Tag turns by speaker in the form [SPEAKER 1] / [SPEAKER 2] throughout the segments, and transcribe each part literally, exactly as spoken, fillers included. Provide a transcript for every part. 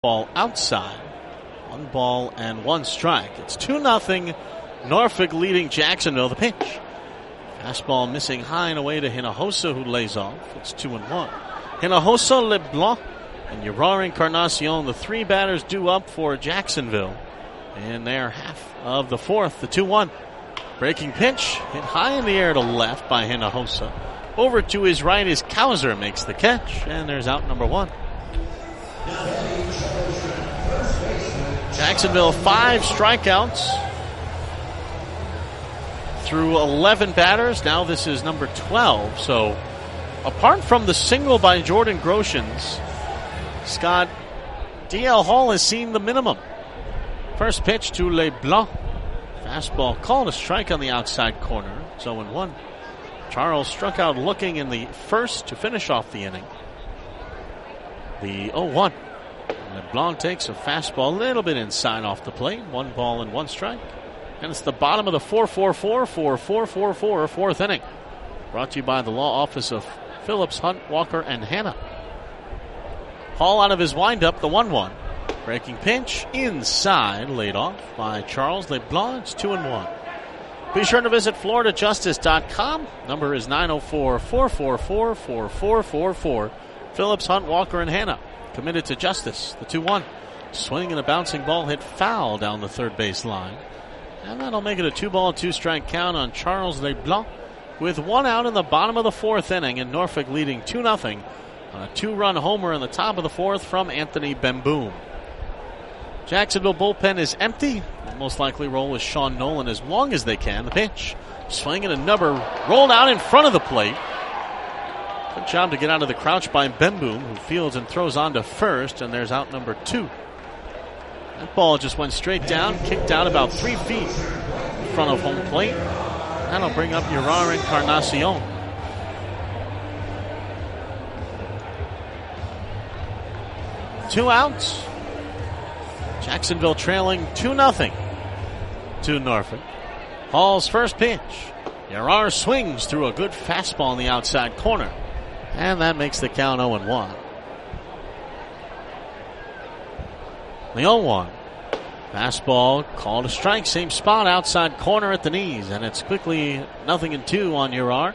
[SPEAKER 1] Ball outside. One ball and one strike. It's two nothing. Norfolk leading Jacksonville. The pitch. Fastball missing high and away to Hinojosa, who lays off. It's two and one. Hinojosa, LeBlanc, and Uriar Encarnacion, the three batters due up for Jacksonville in their half of the fourth. The two one. Breaking pitch. Hit high in the air to left by Hinojosa. Over to his right is Cowser, makes the catch, and there's out number one. Jacksonville, five strikeouts through eleven batters. Now this is number twelve. So apart from the single by Jordan Groshans, Scott, D L Hall has seen the minimum. First pitch to LeBlanc. Fastball called a strike on the outside corner. It's oh and one. Charles struck out looking in the first to finish off the inning. The oh one. LeBlanc takes a fastball a little bit inside off the plate. One ball and one strike. And it's the bottom of the four four four for four four four fourth inning. Brought to you by the law office of Phillips, Hunt, Walker, and Hanna. Hall out of his windup, the one one. Breaking pitch inside, laid off by Charles LeBlanc. It's two and one. Be sure to visit Florida Justice dot com. Number is nine oh four, four four four, four four four four. Phillips, Hunt, Walker, and Hanna. Committed to justice. The two one. Swing and a bouncing ball hit foul down the third base line. And that'll make it a two ball, two strike count on Charles LeBlanc with one out in the bottom of the fourth inning, and Norfolk leading two nothing on a two-run homer in the top of the fourth from Anthony Bemboom. Jacksonville bullpen is empty. Will most likely roll with Sean Nolan as long as they can. The pitch. Swing and a number rolled out in front of the plate. Good job to get out of the crouch by Bemboom, who fields and throws on to first, and there's out number two. That ball just went straight down, kicked out about three feet in front of home plate. That'll bring up Uriar Encarnacion. Two outs. Jacksonville trailing two nothing to Norfolk. Hall's first pitch. Uriar swings through a good fastball in the outside corner. And that makes the count oh and one. The oh one. Fastball called a strike. Same spot, outside corner at the knees. And it's quickly nothing and two on Uriar.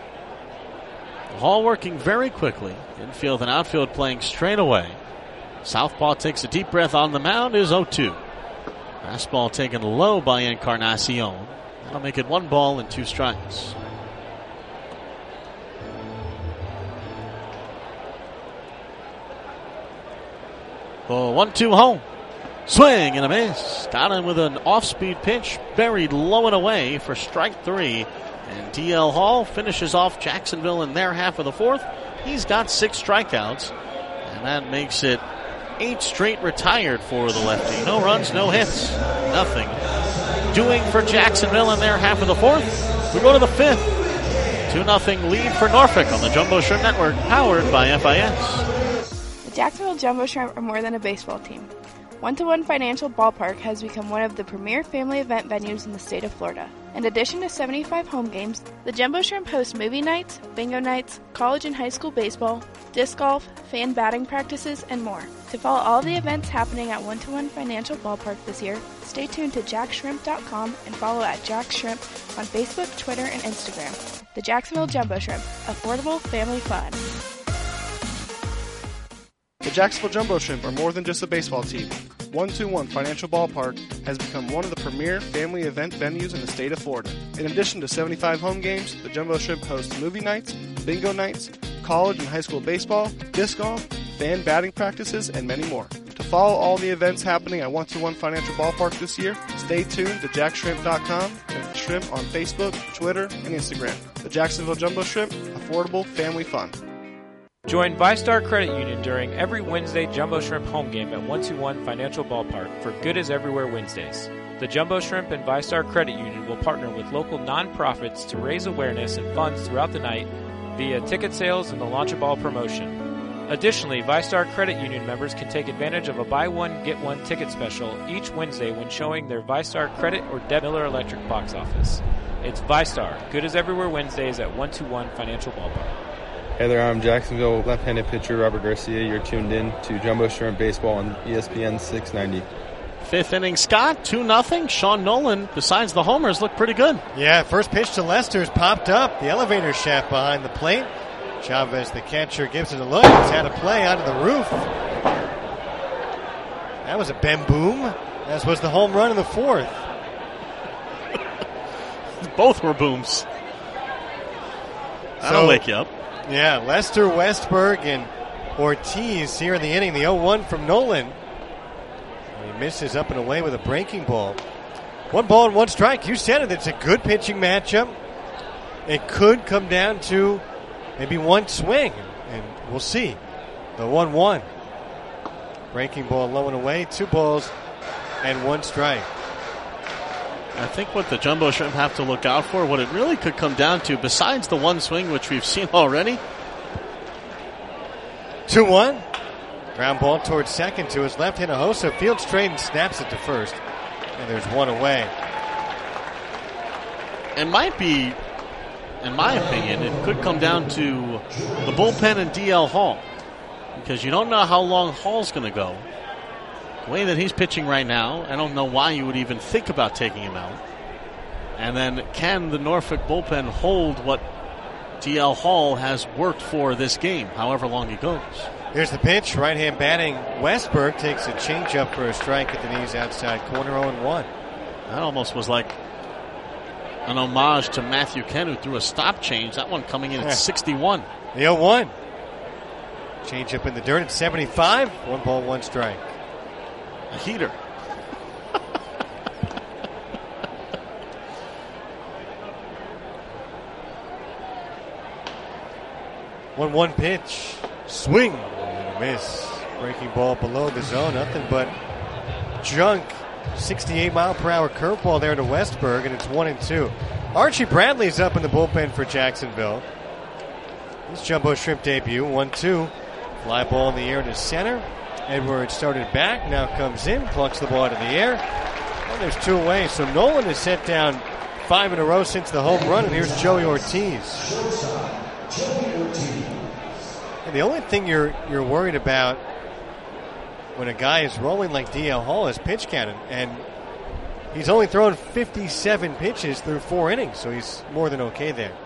[SPEAKER 1] Hall working very quickly. Infield and outfield playing straight away. Southpaw takes a deep breath on the mound. Is oh two. Fastball taken low by Encarnacion. That'll make it one ball and two strikes. The one two home. Swing and a miss. Got him with an off-speed pitch. Buried low and away for strike three. And D L Hall finishes off Jacksonville in their half of the fourth. He's got six strikeouts. And that makes it eight straight retired for the lefty. No runs, no hits. Nothing doing for Jacksonville in their half of the fourth. We go to the fifth. two nothing lead for Norfolk on the Jumbo Shrimp Network, powered by F I S.
[SPEAKER 2] The Jacksonville Jumbo Shrimp are more than a baseball team. one to one Financial Ballpark has become one of the premier family event venues in the state of Florida. In addition to seventy-five home games, the Jumbo Shrimp hosts movie nights, bingo nights, college and high school baseball, disc golf, fan batting practices, and more. To follow all the events happening at one to one Financial Ballpark this year, stay tuned to jack shrimp dot com and follow at Jack Shrimp on Facebook, Twitter, and Instagram. The Jacksonville Jumbo Shrimp. Affordable family fun.
[SPEAKER 3] The Jacksonville Jumbo Shrimp are more than just a baseball team. one to one Financial Ballpark has become one of the premier family event venues in the state of Florida. In addition to seventy-five home games, the Jumbo Shrimp hosts movie nights, bingo nights, college and high school baseball, disc golf, fan batting practices, and many more. To follow all the events happening at one to one Financial Ballpark this year, stay tuned to jack shrimp dot com and Shrimp on Facebook, Twitter, and Instagram. The Jacksonville Jumbo Shrimp, affordable family fun.
[SPEAKER 4] Join ViStar Credit Union during every Wednesday Jumbo Shrimp home game at one to one Financial Ballpark for Good is Everywhere Wednesdays. The Jumbo Shrimp and ViStar Credit Union will partner with local nonprofits to raise awareness and funds throughout the night via ticket sales and the Launch a Ball promotion. Additionally, ViStar Credit Union members can take advantage of a buy one, get one ticket special each Wednesday when showing their ViStar Credit or Deb Miller Electric box office. It's ViStar, Good is Everywhere Wednesdays at one to one Financial Ballpark.
[SPEAKER 5] Hey there, I'm Jacksonville left-handed pitcher Robert Garcia. You're tuned in to Jumbo Shrimp Baseball on E S P N six ninety.
[SPEAKER 1] Fifth inning, Scott, two nothing. Sean Nolan, besides the homers, looked pretty good.
[SPEAKER 6] Yeah, first pitch to Lester's popped up. The elevator shaft behind the plate. Chavez, the catcher, gives it a look. It's had a play onto the roof. That was a bam boom, as was the home run in the fourth.
[SPEAKER 1] Both were booms. That'll
[SPEAKER 6] So-
[SPEAKER 1] wake you up.
[SPEAKER 6] Yeah, Lester, Westberg, and Ortiz here in the inning. The oh one from Nolan. He misses up and away with a breaking ball. One ball and one strike. You said it. It's a good pitching matchup. It could come down to maybe one swing, and we'll see. The one one. Breaking ball low and away. Two balls and one strike.
[SPEAKER 1] I think what the Jumbo Shrimp have to look out for, what it really could come down to, besides the one swing, which we've seen already.
[SPEAKER 6] two one. Ground ball towards second to his left. Hinojosa field straight and snaps it to first. And there's one away.
[SPEAKER 1] It might be, in my opinion, it could come down to the bullpen and D L Hall. Because you don't know how long Hall's going to go. The way that he's pitching right now, I don't know why you would even think about taking him out. And then can the Norfolk bullpen hold what D L Hall has worked for this game, however long it goes?
[SPEAKER 6] Here's the pitch. Right hand batting. Westberg takes a changeup for a strike at the knees outside corner. oh one.
[SPEAKER 1] That almost was like an homage to Matthew Ken, who threw a stop change. That one coming in at sixty-one.
[SPEAKER 6] The oh one. Changeup in the dirt at seventy-five. One ball, one strike.
[SPEAKER 1] A heater.
[SPEAKER 6] one one pitch. Swing. And a miss. Breaking ball below the zone. Nothing but junk. sixty-eight mile per hour curveball there to Westberg, and it's one and two. Archie Bradley's up in the bullpen for Jacksonville. His Jumbo Shrimp debut. one two. Fly ball in the air to center. Edwards started back, now comes in, plucks the ball into the air. And there's two away. So Nolan has set down five in a row since the home run, and here's Joey Ortiz. And the only thing you're you're worried about when a guy is rolling like D L Hall is pitch count, and he's only thrown fifty-seven pitches through four innings, so he's more than okay there.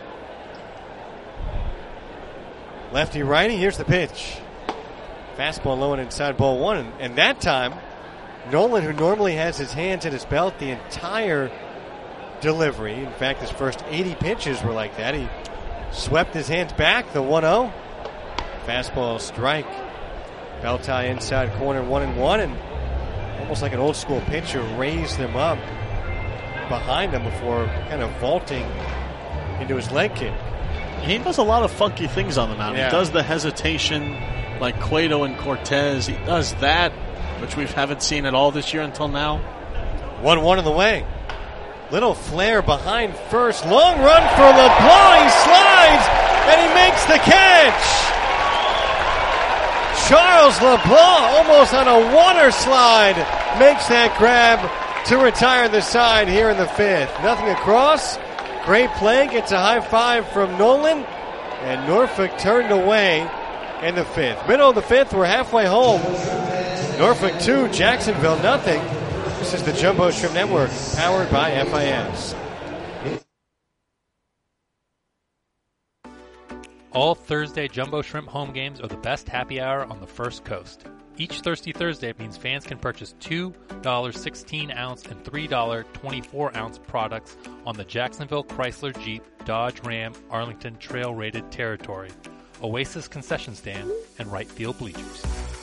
[SPEAKER 6] Lefty righty, here's the pitch. Fastball low and inside ball one, and, and that time Nolan, who normally has his hands at his belt the entire delivery, in fact his first eighty pitches were like that, he swept his hands back. The one oh. Fastball strike. Belt tie inside corner, one and one, and almost like an old school pitcher raised them up behind him before kind of vaulting into his leg kick.
[SPEAKER 1] He does a lot of funky things on the mound.
[SPEAKER 6] Yeah.
[SPEAKER 1] He does the hesitation like Cueto and Cortez. He does that, which we haven't seen at all this year until now.
[SPEAKER 6] one one in the way. Little flare behind first. Long run for LeBlanc. He slides, and he makes the catch. Charles LeBlanc, almost on a water slide, makes that grab to retire the side here in the fifth. Nothing across. Great play. Gets a high five from Nolan. And Norfolk turned away in the fifth. Middle of the fifth, we're halfway home. Norfolk two, Jacksonville nothing. This is the Jumbo Shrimp Network, powered by F I S.
[SPEAKER 7] All Thursday Jumbo Shrimp home games are the best happy hour on the First Coast. Each Thirsty Thursday means fans can purchase two dollar sixteen ounce and three dollar twenty-four ounce products on the Jacksonville Chrysler Jeep Dodge Ram Arlington Trail rated territory, Oasis concession stand, and right field bleachers.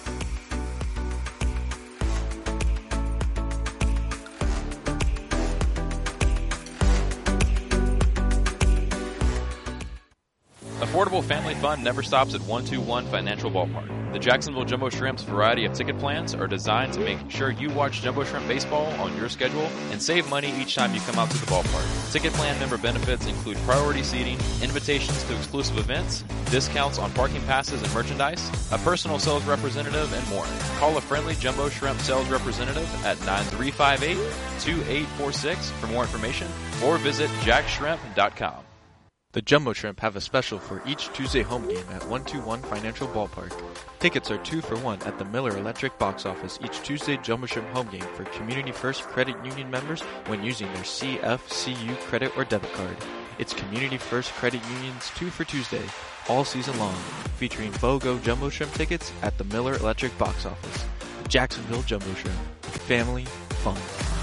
[SPEAKER 8] Affordable family fun never stops at one two one Financial Ballpark. The Jacksonville Jumbo Shrimp's variety of ticket plans are designed to make sure you watch Jumbo Shrimp baseball on your schedule and save money each time you come out to the ballpark. Ticket plan member benefits include priority seating, invitations to exclusive events, discounts on parking passes and merchandise, a personal sales representative, and more. Call a friendly Jumbo Shrimp sales representative at nine three five eight, two eight four six for more information, or visit jack shrimp dot com. The Jumbo Shrimp have a special for each Tuesday home game at one twenty-one Financial Ballpark. Tickets are two for one at the Miller Electric box office each Tuesday Jumbo Shrimp home game for Community First Credit Union members when using their C F C U credit or debit card. It's Community First Credit Union's two for Tuesday, all season long, featuring BOGO Jumbo Shrimp tickets at the Miller Electric box office. Jacksonville Jumbo Shrimp. Family fun.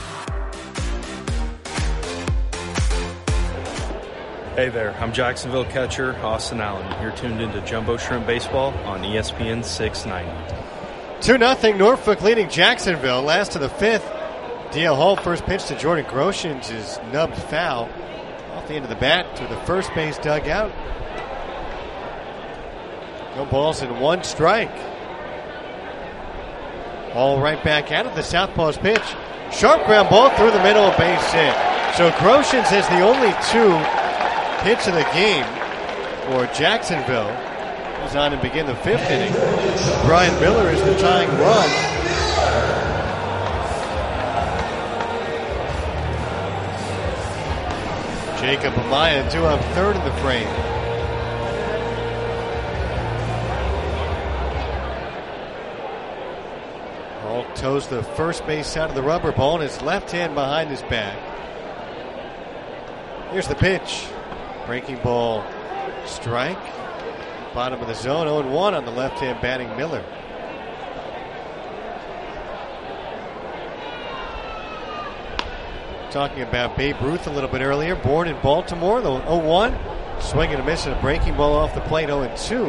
[SPEAKER 5] Hey there, I'm Jacksonville catcher Austin Allen. You're tuned into Jumbo Shrimp Baseball on E S P N six ninety.
[SPEAKER 6] two nothing Norfolk leading Jacksonville. Last of the fifth. D L Hall first pitch to Jordan Groshans is nubbed foul. Off the end of the bat to the first base dugout. No balls and one strike. All right back out of the southpaw's pitch. Sharp ground ball through the middle, base hit. So Groshans has the only two hits of the game for Jacksonville. Goes on and begin the fifth inning. Brian Miller is the tying run. Jacob Amaya due up third in the frame. Hall toes the first base side of the rubber ball and his left hand behind his back. Here's the pitch. Breaking ball, strike. Bottom of the zone, oh and one on the left-hand batting Miller. Talking about Babe Ruth a little bit earlier, born in Baltimore, the oh one. Swing and a miss and a breaking ball off the plate, oh and two.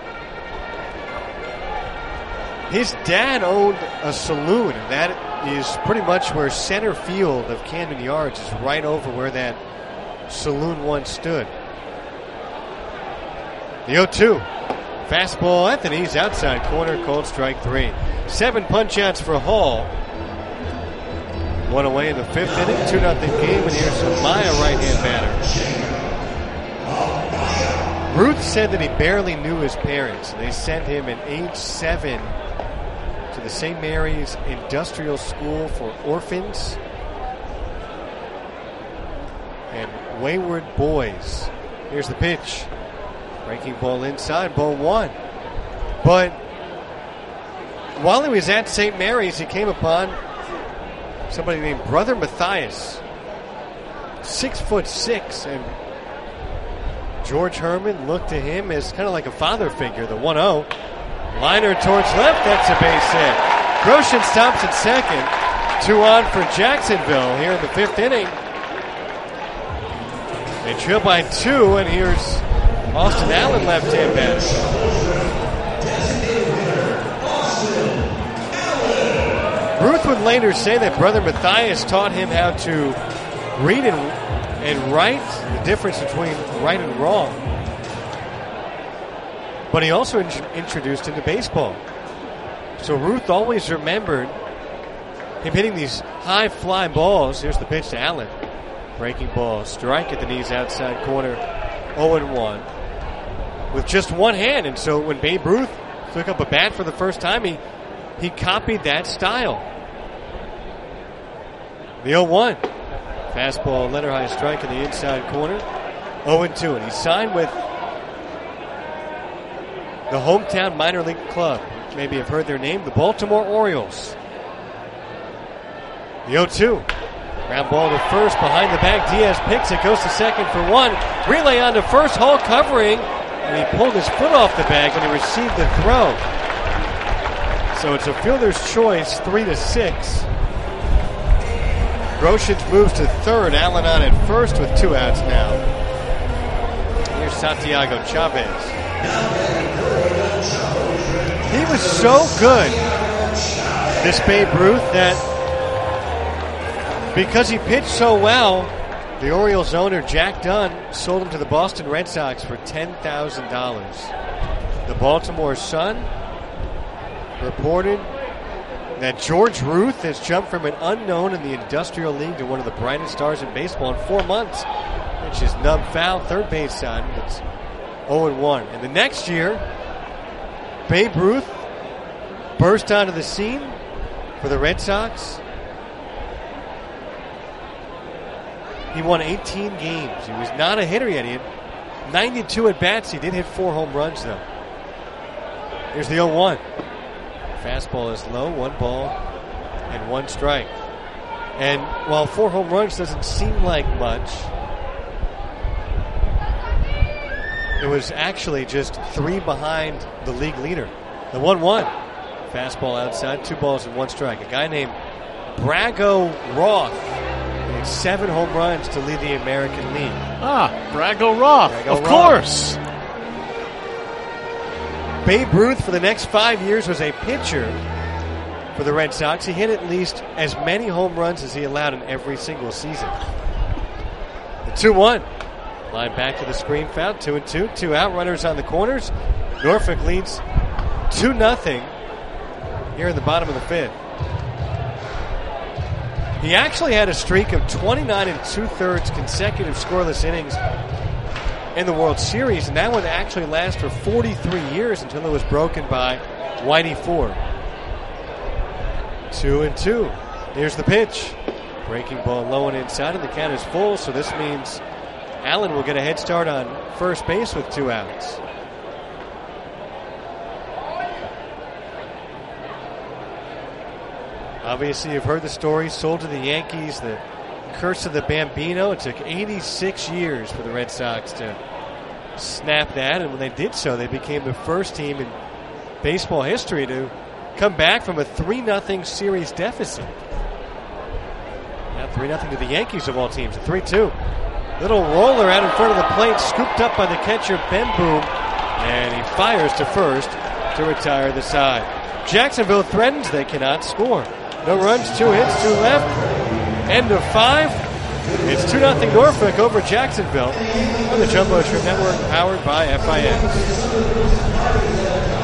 [SPEAKER 6] His dad owned a saloon, and that is pretty much where center field of Camden Yards is, right over where that saloon once stood. The oh two. Fastball Anthony's outside corner, called strike three. Seven punch outs for Hall. One away in the fifth inning, two nothing game, and here's Amaya, right-hand batter. Ruth said that he barely knew his parents. They sent him at age seven to the Saint Mary's Industrial School for Orphans and Wayward Boys. Here's the pitch. Breaking ball inside, ball one. But while he was at Saint Mary's, he came upon somebody named Brother Matthias. Six foot six. And George Herman looked to him as kind of like a father figure. The one oh. Liner towards left, that's a base hit. Grosjean stops at second. Two on for Jacksonville here in the fifth inning. They trail by two, and here's Austin Allen, left-hand batter. Ruth would later say that Brother Matthias taught him how to read and, and write, the difference between right and wrong. But he also in- introduced him to baseball. So Ruth always remembered him hitting these high fly balls. Here's the pitch to Allen. Breaking ball, strike at the knees, outside corner, oh and one. With just one hand. And so when Babe Ruth took up a bat for the first time, he, he copied that style. The oh one. Fastball, letter high strike in the inside corner. oh and two. And he signed with the hometown minor league club. Maybe you've heard their name, the Baltimore Orioles. The oh two. Ground ball to first, behind the back. Diaz picks it, goes to second for one. Relay on to first, Hall covering. And he pulled his foot off the bag when he received the throw. So it's a fielder's choice, three to six. Groshans moves to third. Allen on at first with two outs now. Here's Santiago Chavez. He was so good, this Babe Ruth, that because he pitched so well, the Orioles owner, Jack Dunn, sold him to the Boston Red Sox for ten thousand dollars. The Baltimore Sun reported that George Ruth has jumped from an unknown in the Industrial League to one of the brightest stars in baseball in four months. Which is nub foul, third base side. It's oh and one. And the next year, Babe Ruth burst onto the scene for the Red Sox. He won eighteen games. He was not a hitter yet. He had ninety-two at-bats. He did hit four home runs, though. Here's the oh one. Fastball is low, one ball and one strike. And while four home runs doesn't seem like much, it was actually just three behind the league leader. The one one. Fastball outside, two balls and one strike. A guy named Brago Roth made seven home runs to lead the American League.
[SPEAKER 1] Ah, Brago Roth,
[SPEAKER 6] Brago
[SPEAKER 1] of
[SPEAKER 6] Roth.
[SPEAKER 1] course.
[SPEAKER 6] Babe Ruth for the next five years was a pitcher for the Red Sox. He hit at least as many home runs as he allowed in every single season. The two one. Line back to the screen, foul, two and two. Two out, runners on the corners. Norfolk leads two nothing here in the bottom of the fifth. He actually had a streak of twenty-nine and two-thirds consecutive scoreless innings in the World Series, and that would actually last for forty-three years until it was broken by Whitey Ford. Two and two. Here's the pitch. Breaking ball low and inside, and the count is full, so this means Allen will get a head start on first base with two outs. Obviously, you've heard the story. Sold to the Yankees, the curse of the Bambino. It took eighty-six years for the Red Sox to snap that, and when they did so, they became the first team in baseball history to come back from a three nothing series deficit. Now three nothing to the Yankees of all teams, a three two. Little roller out in front of the plate, scooped up by the catcher, Ben Boom, and he fires to first to retire the side. Jacksonville threatens, they cannot score. No runs, two hits, two left. End of five. It's two nothing Norfolk over Jacksonville on the Jumbo Shrimp Network, powered by F I S.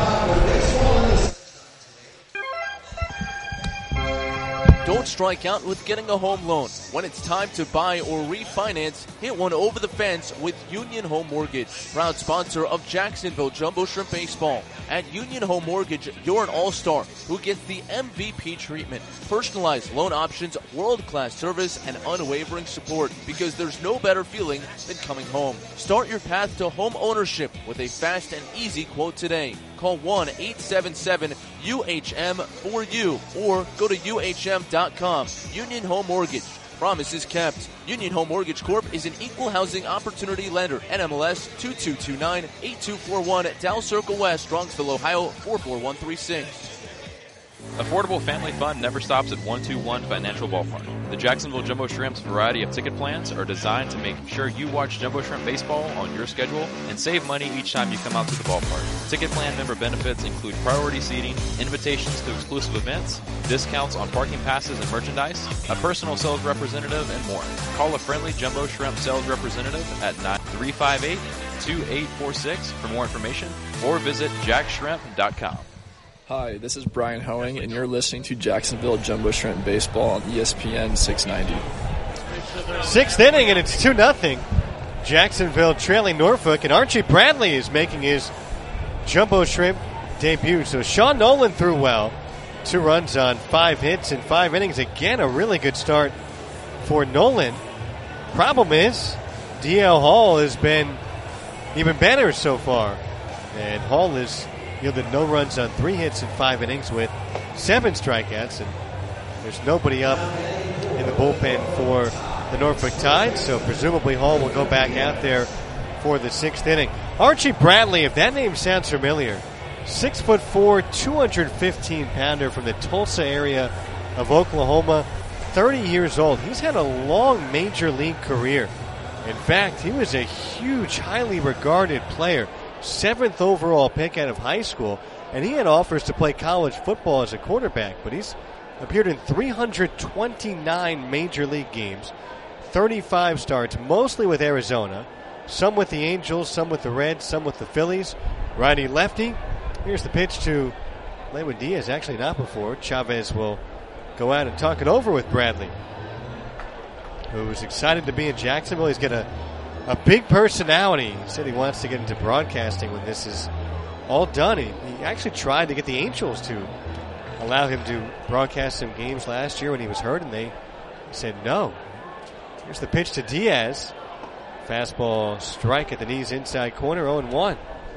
[SPEAKER 9] Don't strike out with getting a home loan. When it's time to buy or refinance, hit one over the fence with Union Home Mortgage, proud sponsor of Jacksonville Jumbo Shrimp Baseball. At Union Home Mortgage, you're an all-star who gets the M V P treatment, personalized loan options, world-class service, and unwavering support, because there's no better feeling than coming home. Start your path to home ownership with a fast and easy quote today. Call one eight seven seven U H M four U or go to U H M dot com. Union Home Mortgage. Promises kept. Union Home Mortgage Corp is an equal housing opportunity lender. N M L S two two two nine eight two four one. Dow Circle West, Strongsville, Ohio four four one three six.
[SPEAKER 8] Affordable Family Fun never stops at one two one Financial Ballpark. The Jacksonville Jumbo Shrimp's variety of ticket plans are designed to make sure you watch Jumbo Shrimp baseball on your schedule and save money each time you come out to the ballpark. Ticket plan member benefits include priority seating, invitations to exclusive events, discounts on parking passes and merchandise, a personal sales representative, and more. Call a friendly Jumbo Shrimp sales representative at nine three five eight two eight four six for more information, or visit jack shrimp dot com.
[SPEAKER 10] Hi, this is Brian Hoeing, and you're listening to Jacksonville Jumbo Shrimp Baseball on E S P N six ninety.
[SPEAKER 6] Sixth inning, and it's two nothing. Jacksonville trailing Norfolk, and Archie Bradley is making his Jumbo Shrimp debut. So Sean Nolan threw well. Two runs on five hits in five innings. Again, a really good start for Nolan. Problem is, D L Hall has been even better so far. And Hall is yielded no runs on three hits in five innings with seven strikeouts, and there's nobody up in the bullpen for the Norfolk Tide, so presumably Hall will go back out there for the sixth inning. Archie Bradley, if that name sounds familiar, six foot four, two hundred fifteen pounder from the Tulsa area of Oklahoma, thirty years old. He's had a long major league career. In fact, he was a huge, highly regarded player. Seventh overall pick out of high school, and he had offers to play college football as a quarterback, but he's appeared in three hundred twenty-nine major league games, thirty-five starts, mostly with Arizona, some with the Angels, some with the Reds, some with the Phillies. Righty-lefty. Here's the pitch to Lewin Diaz, actually not before. Chavez will go out and talk it over with Bradley, who's excited to be in Jacksonville. He's got a A big personality. He said he wants to get into broadcasting when this is all done. He, he actually tried to get the Angels to allow him to broadcast some games last year when he was hurt, and they said no. Here's the pitch to Diaz. Fastball strike at the knees inside corner, oh and one.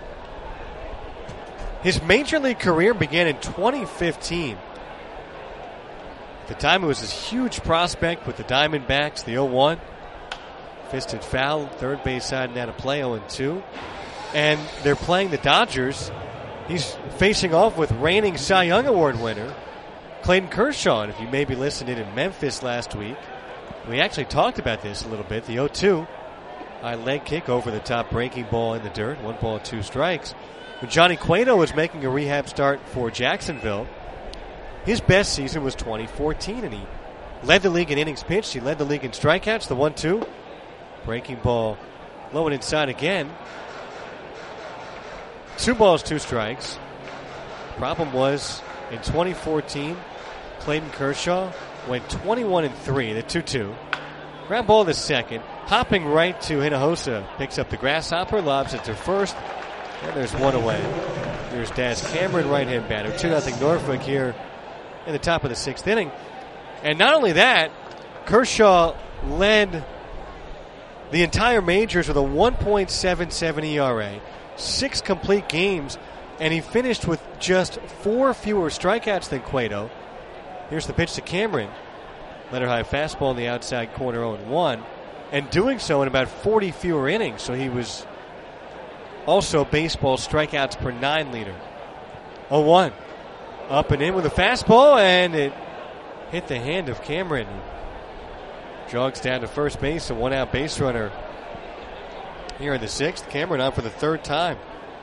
[SPEAKER 6] His major league career began in twenty fifteen. At the time, it was this huge prospect with the Diamondbacks, the oh one. Fisted foul, third base side and out of play, oh and two. And they're playing the Dodgers. He's facing off with reigning Cy Young Award winner Clayton Kershaw. And if you maybe listened in in Memphis last week, we actually talked about this a little bit. The oh two, high leg kick over the top, breaking ball in the dirt. One ball, two strikes. When Johnny Cueto was making a rehab start for Jacksonville, his best season was twenty fourteen, and he led the league in innings pitched. He led the league in strikeouts. The one two, breaking ball low and inside again. Two balls, two strikes. Problem was, in twenty fourteen, Clayton Kershaw went twenty-one and three, the two two. Ground ball to second. Hopping right to Hinojosa. Picks up the grasshopper, lobs it to first. And there's one away. There's Daz Cameron, right-hand batter. two nothing Norfolk here in the top of the sixth inning. And not only that, Kershaw led the entire majors with a one point seven seven E R A. Six complete games, and he finished with just four fewer strikeouts than Cueto. Here's the pitch to Cameron. Letter high fastball in the outside corner, oh and one. And doing so in about forty fewer innings, so he was also baseball strikeouts per nine leader. oh one. Up and in with a fastball, and it hit the hand of Cameron. Jogs down to first base, a one-out base runner here in the sixth. Cameron on for the third time.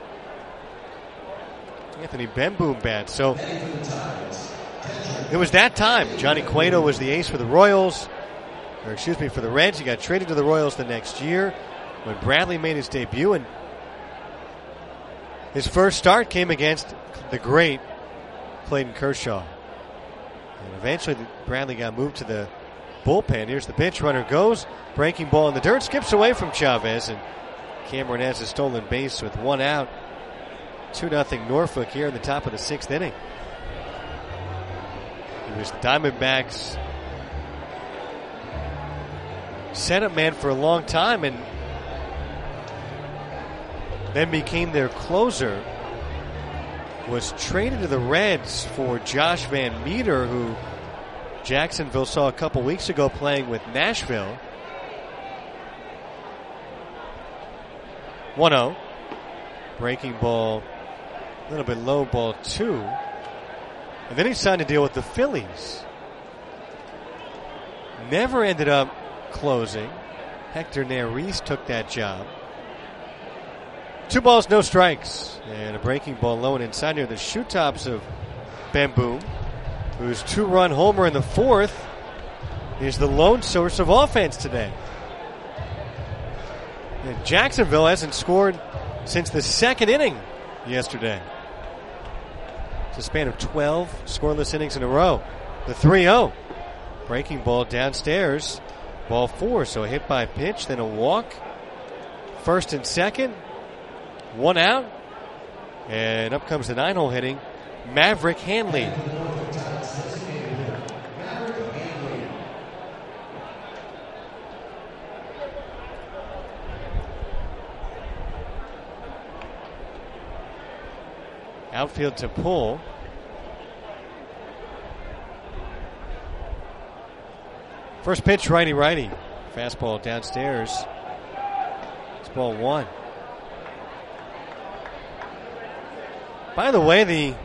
[SPEAKER 6] Anthony Bemboom bats. So it was that time. Johnny Cueto was the ace for the Royals, or excuse me, for the Reds. He got traded to the Royals the next year when Bradley made his debut, and his first start came against the great Clayton Kershaw. And eventually Bradley got moved to the bullpen. Here's the pitch. Runner goes. Breaking ball in the dirt. Skips away from Chavez. And Cameron has a stolen base with one out. two nothing Norfolk here in the top of the sixth inning. He was the Diamondbacks' setup man for a long time and then became their closer. Was traded to the Reds for Josh Van Meter, who Jacksonville saw a couple weeks ago playing with Nashville. one oh. Breaking ball, a little bit low, ball two. And then he signed a deal with the Phillies. Never ended up closing. Hector Neris took that job. Two balls, no strikes. And a breaking ball low and inside near the shoe tops of Bemboom, whose two-run homer in the fourth is the lone source of offense today. And Jacksonville hasn't scored since the second inning yesterday. It's a span of twelve scoreless innings in a row. The three oh. Breaking ball downstairs. Ball four, so a hit by pitch, then a walk. First and second. One out. And up comes the nine-hole hitting Maverick Hanley. Outfield to pull. First pitch, righty-righty. Fastball downstairs. It's ball one. By the way, the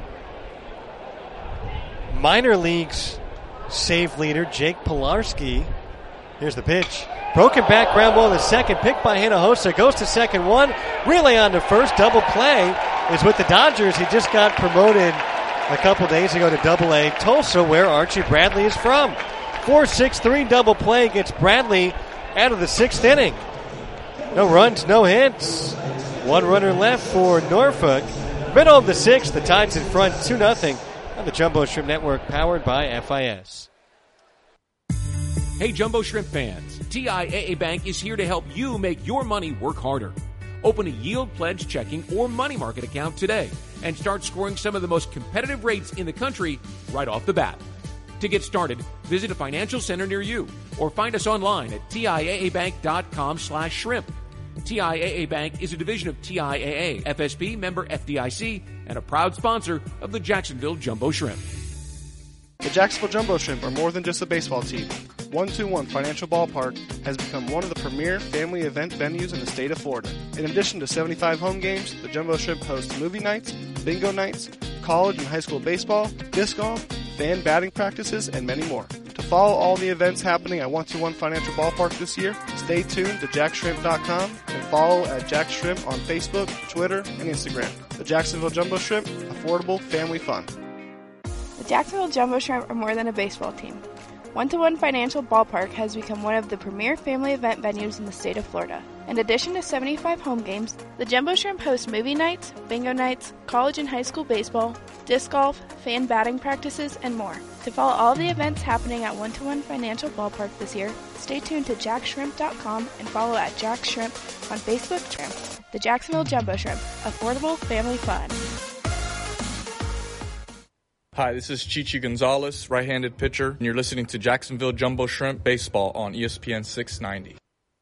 [SPEAKER 6] minor leagues save leader, Jake Pilarski. Here's the pitch. Broken back, ground ball to second. Picked by Hinojosa. Goes to second one. Relay on to first. Double play is with the Dodgers. He just got promoted a couple days ago to Double A Tulsa, where Archie Bradley is from. four six three double play gets Bradley out of the sixth inning. No runs, no hits. One runner left for Norfolk. Middle of the sixth, the Tides in front two nothing on the Jumbo Shrimp Network, powered by F I S.
[SPEAKER 11] Hey Jumbo Shrimp fans, T I A A Bank is here to help you make your money work harder. Open a yield pledge checking or money market account today and start scoring some of the most competitive rates in the country right off the bat. To get started, visit a financial center near you or find us online at tiaabank.com slash shrimp. T I A A Bank is a division of T I A A, F S B member F D I C, and a proud sponsor of the Jacksonville Jumbo Shrimp.
[SPEAKER 3] The Jacksonville Jumbo Shrimp are more than just a baseball team. one two one Financial Ballpark has become one of the premier family event venues in the state of Florida. In addition to seventy-five home games, the Jumbo Shrimp hosts movie nights, bingo nights, college and high school baseball, disc golf, fan batting practices, and many more. To follow all the events happening at one two one Financial Ballpark this year, stay tuned to jack shrimp dot com and follow at Jack Shrimp on Facebook, Twitter, and Instagram. The Jacksonville Jumbo Shrimp, affordable family fun.
[SPEAKER 2] The Jacksonville Jumbo Shrimp are more than a baseball team. one two one Financial Ballpark has become one of the premier family event venues in the state of Florida. In addition to seventy-five home games, the Jumbo Shrimp hosts movie nights, bingo nights, college and high school baseball, disc golf, fan batting practices, and more. To follow all the events happening at one two one Financial Ballpark this year, stay tuned to jack shrimp dot com and follow at Jack Shrimp on Facebook. The Jacksonville Jumbo Shrimp, affordable family fun.
[SPEAKER 12] Hi, this is Chichi Gonzalez, right-handed pitcher, and you're listening to Jacksonville Jumbo Shrimp Baseball on E S P N six ninety.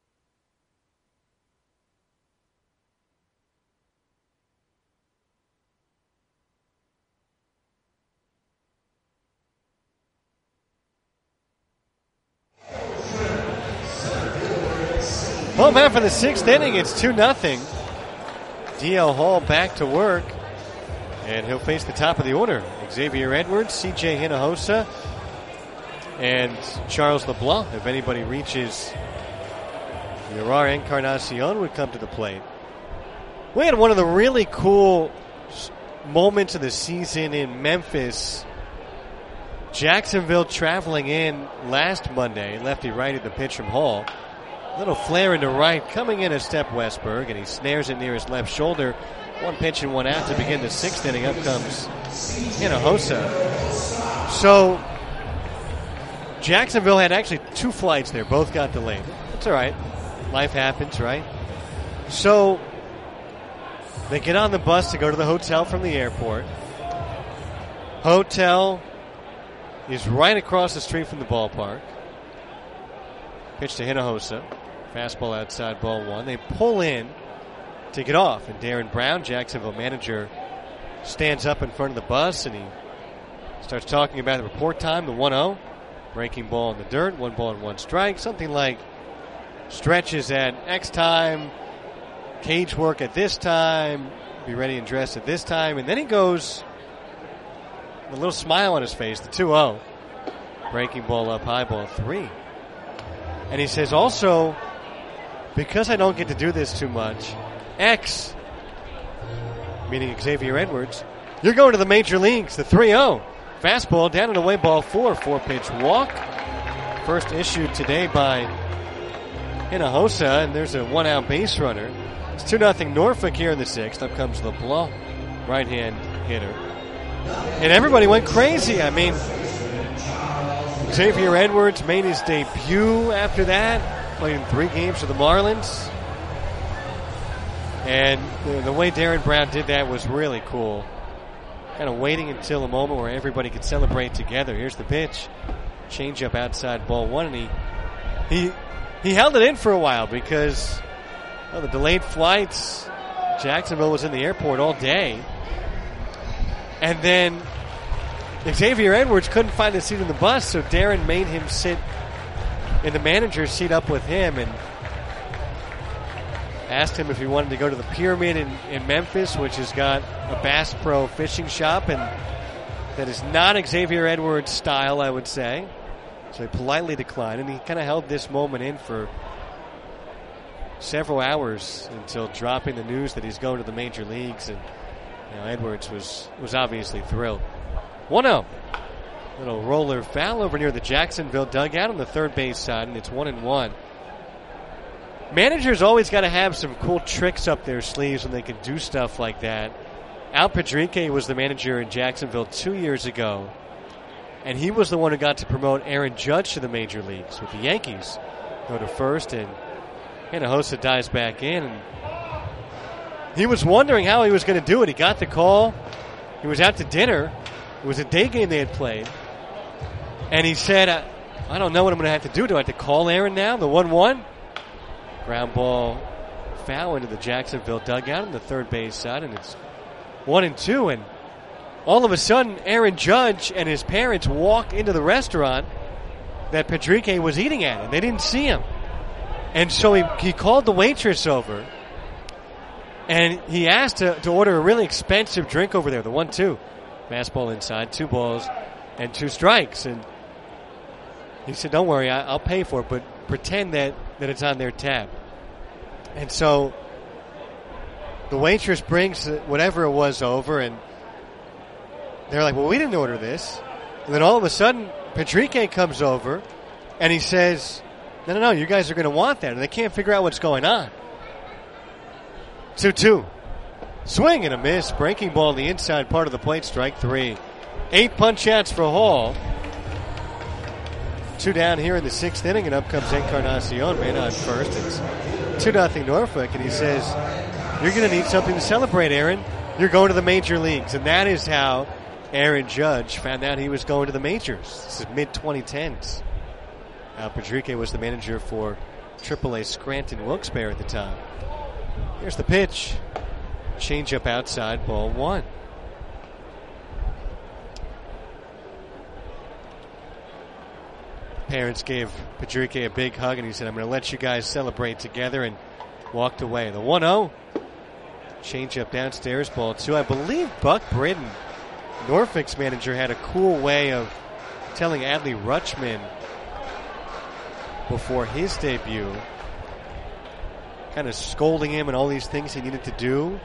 [SPEAKER 6] Home half of the sixth inning, it's two nothing. D L Hall back to work, and he'll face the top of the order. Xavier Edwards, C J Hinojosa, and Charles LeBlanc. If anybody reaches, Yorar Encarnacion would come to the plate. We had one of the really cool moments of the season in Memphis. Jacksonville traveling in last Monday, lefty-righty the pitch from Hall. Little flare into right, coming in a step Westberg, and he snares it near his left shoulder. One pitch and one out to begin the sixth inning. Up comes Hinojosa. So Jacksonville had actually two flights there. Both got delayed. That's all right. Life happens, right? So they get on the bus to go to the hotel from the airport. Hotel is right across the street from the ballpark. Pitch to Hinojosa. Fastball outside, ball one. They pull in to get off, and Darren Brown, Jacksonville manager, stands up in front of the bus, and he starts talking about the report time, the one oh. Breaking ball in the dirt, one ball and one strike. Something like stretches at X time, cage work at this time, be ready and dressed at this time. And then he goes, a little smile on his face, the two oh. Breaking ball up high, ball three. And he says also, because I don't get to do this too much, X, meaning Xavier Edwards, you're going to the major leagues, the three oh. Fastball down and away, ball four, four-pitch walk. First issued today by Hinojosa, and there's a one-out base runner. It's two nothing Norfolk here in the sixth. Up comes LeBlanc, right-hand hitter. And everybody went crazy. I mean, Xavier Edwards made his debut after that, played in three games for the Marlins. And the, the way Darren Brown did that was really cool. Kind of waiting until a moment where everybody could celebrate together. Here's the pitch. Change up outside, ball one, and he he he held it in for a while because well, the delayed flights. Jacksonville was in the airport all day. And then Xavier Edwards couldn't find a seat in the bus, so Darren made him sit in the manager's seat up with him and asked him if he wanted to go to the Pyramid in, in Memphis, which has got a Bass Pro fishing shop, and that is not Xavier Edwards' style, I would say. So he politely declined, and he kind of held this moment in for several hours until dropping the news that he's going to the major leagues, and you know, Edwards was, was obviously thrilled. one oh. Little roller foul over near the Jacksonville dugout on the third base side, and it's one and one. Managers always got to have some cool tricks up their sleeves when they can do stuff like that. Al Padrique was the manager in Jacksonville two years ago, and he was the one who got to promote Aaron Judge to the major leagues with the Yankees. Go to first, and Hinojosa dives back in. And he was wondering how he was going to do it. He got the call. He was out to dinner. It was a day game they had played. And he said, I, I don't know what I'm going to have to do. Do I have to call Aaron now? The one one. Ground ball foul into the Jacksonville dugout on the third base side, and it's one and two. And all of a sudden, Aaron Judge and his parents walk into the restaurant that Pedrique was eating at, and they didn't see him. And so he, he called the waitress over, and he asked to, to order a really expensive drink over there, the one two. Fastball inside, two balls, and two strikes. And he said, don't worry, I, I'll pay for it, but pretend that, that it's on their tab. And so the waitress brings whatever it was over, and they're like, well, we didn't order this. And then all of a sudden, Pedrique comes over, and he says, no, no, no, you guys are going to want that. And they can't figure out what's going on. two two. Swing and a miss. Breaking ball on the inside part of the plate. Strike three. Eight punch-outs for Hall. Two down here in the sixth inning, and up comes Encarnacion, man on first. It's two nothing Norfolk, and he says, you're going to need something to celebrate, Aaron. You're going to the major leagues. And that is how Aaron Judge found out he was going to the majors. This is mid twenty tens. Uh, Pedrique was the manager for triple A Scranton Wilkes-Barre at the time. Here's the pitch. Change up outside, ball one. Parents gave Pedrique a big hug, and he said, I'm going to let you guys celebrate together, and walked away. The one oh. Change up downstairs, ball two. I believe Buck Britton, Norfolk's manager, had a cool way of telling Adley Rutschman before his debut, kind of scolding him and all these things he needed to do.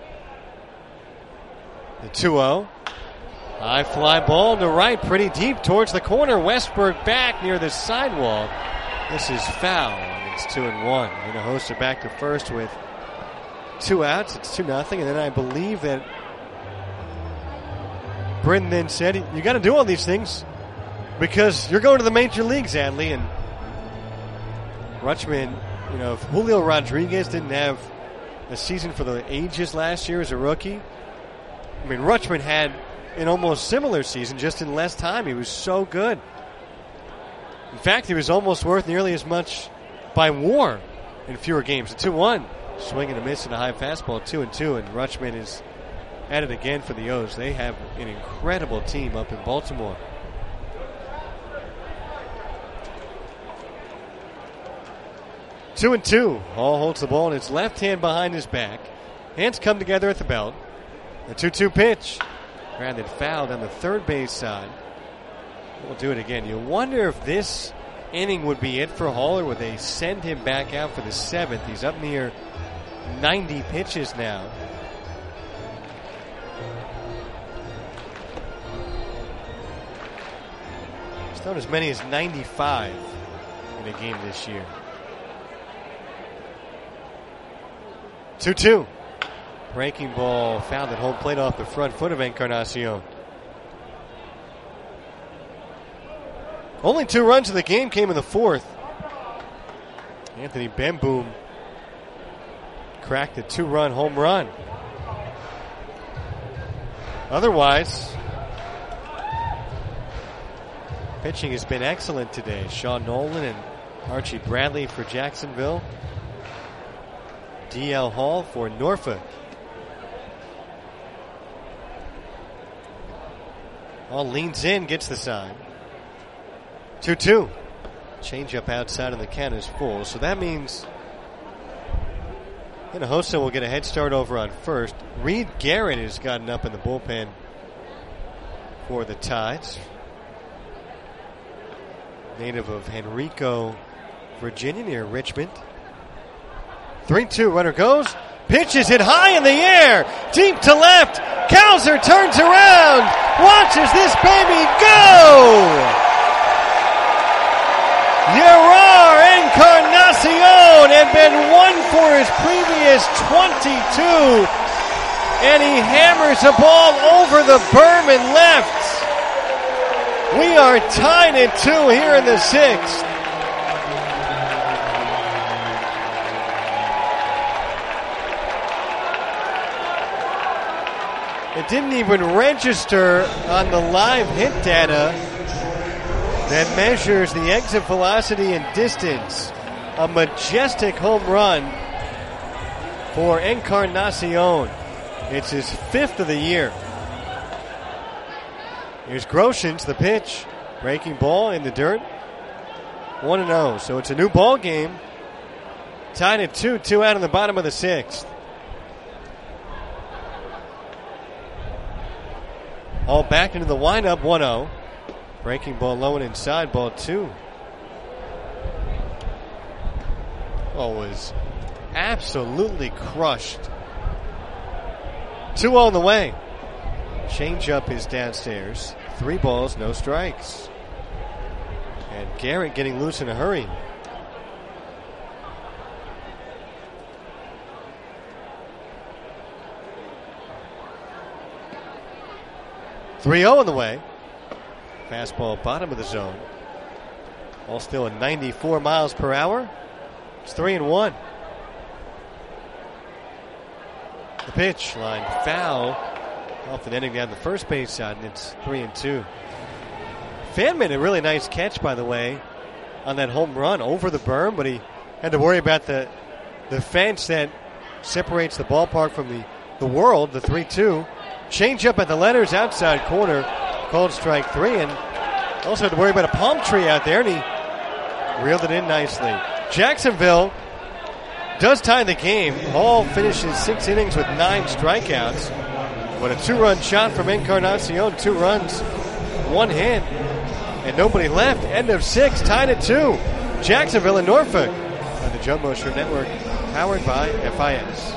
[SPEAKER 6] The two oh. High fly ball to right, pretty deep towards the corner. Westberg back near the sidewall. This is foul, and it's two and one. Hinojosa back to first with two outs. It's two nothing, and then I believe that Britton then said, you got to do all these things because you're going to the major leagues, Adley. And Rutschman, you know, if Julio Rodriguez didn't have a season for the ages last year as a rookie, I mean, Rutschman had an almost similar season, just in less time. He was so good. In fact, he was almost worth nearly as much by WAR in fewer games. A two one. Swing and a miss and a high fastball, two and two, and Rutschman is at it again for the O's. They have an incredible team up in Baltimore. Two and two. Hall holds the ball in his left hand behind his back. Hands come together at the belt. The two two pitch. Grounded fouled on the third base side. We'll do it again. You wonder if this inning would be it for Hall, or would they send him back out for the seventh? He's up near ninety pitches now. He's thrown as many as ninety-five in a game this year. two two. Breaking ball fouled at home plate off the front foot of Encarnacion. Only two runs in the game came in the fourth. Anthony Bemboom cracked a two-run home run. Otherwise, pitching has been excellent today. Sean Nolan and Archie Bradley for Jacksonville. D L Hall for Norfolk. Hall leans in, gets the sign. two two. Change up outside and the count is full. So that means Hinojosa will get a head start over on first. Reed Garrett has gotten up in the bullpen for the Tides. Native of Henrico, Virginia, near Richmond. three two, runner goes. Pitches it high in the air, deep to left. Cowser turns around, watches this baby go. Yerar Encarnacion had been one for his previous twenty-two, and he hammers a ball over the berm and left. We are tied at two here in the sixth. It didn't even register on the live hit data that measures the exit velocity and distance. A majestic home run for Encarnacion. It's his fifth of the year. Here's Groshans, the pitch. Breaking ball in the dirt. one and oh. So it's a new ball game. Tied at two, two out in the bottom of the sixth. All back into the windup, one oh. Breaking ball low and inside, ball two. Oh, was absolutely crushed. two oh on the way. Changeup is downstairs. Three balls, no strikes. And Garrett getting loose in a hurry. three oh on the way. Fastball bottom of the zone. All still at ninety-four miles per hour. It's three and one. The pitch line foul off an ending down the first base side, and it's three and two. Fan made a really nice catch, by the way, on that home run over the berm, but he had to worry about the the fence that separates the ballpark from the, the world, the three two. Change up at the letters outside corner, called strike three, and also had to worry about a palm tree out there, and he reeled it in nicely. Jacksonville does tie the game. Hall finishes six innings with nine strikeouts. But a two-run shot from Encarnacion, two runs, one hit, and nobody left. End of six, tied at two. Jacksonville and Norfolk on the Jumbo Shrimp Network, powered by F I S.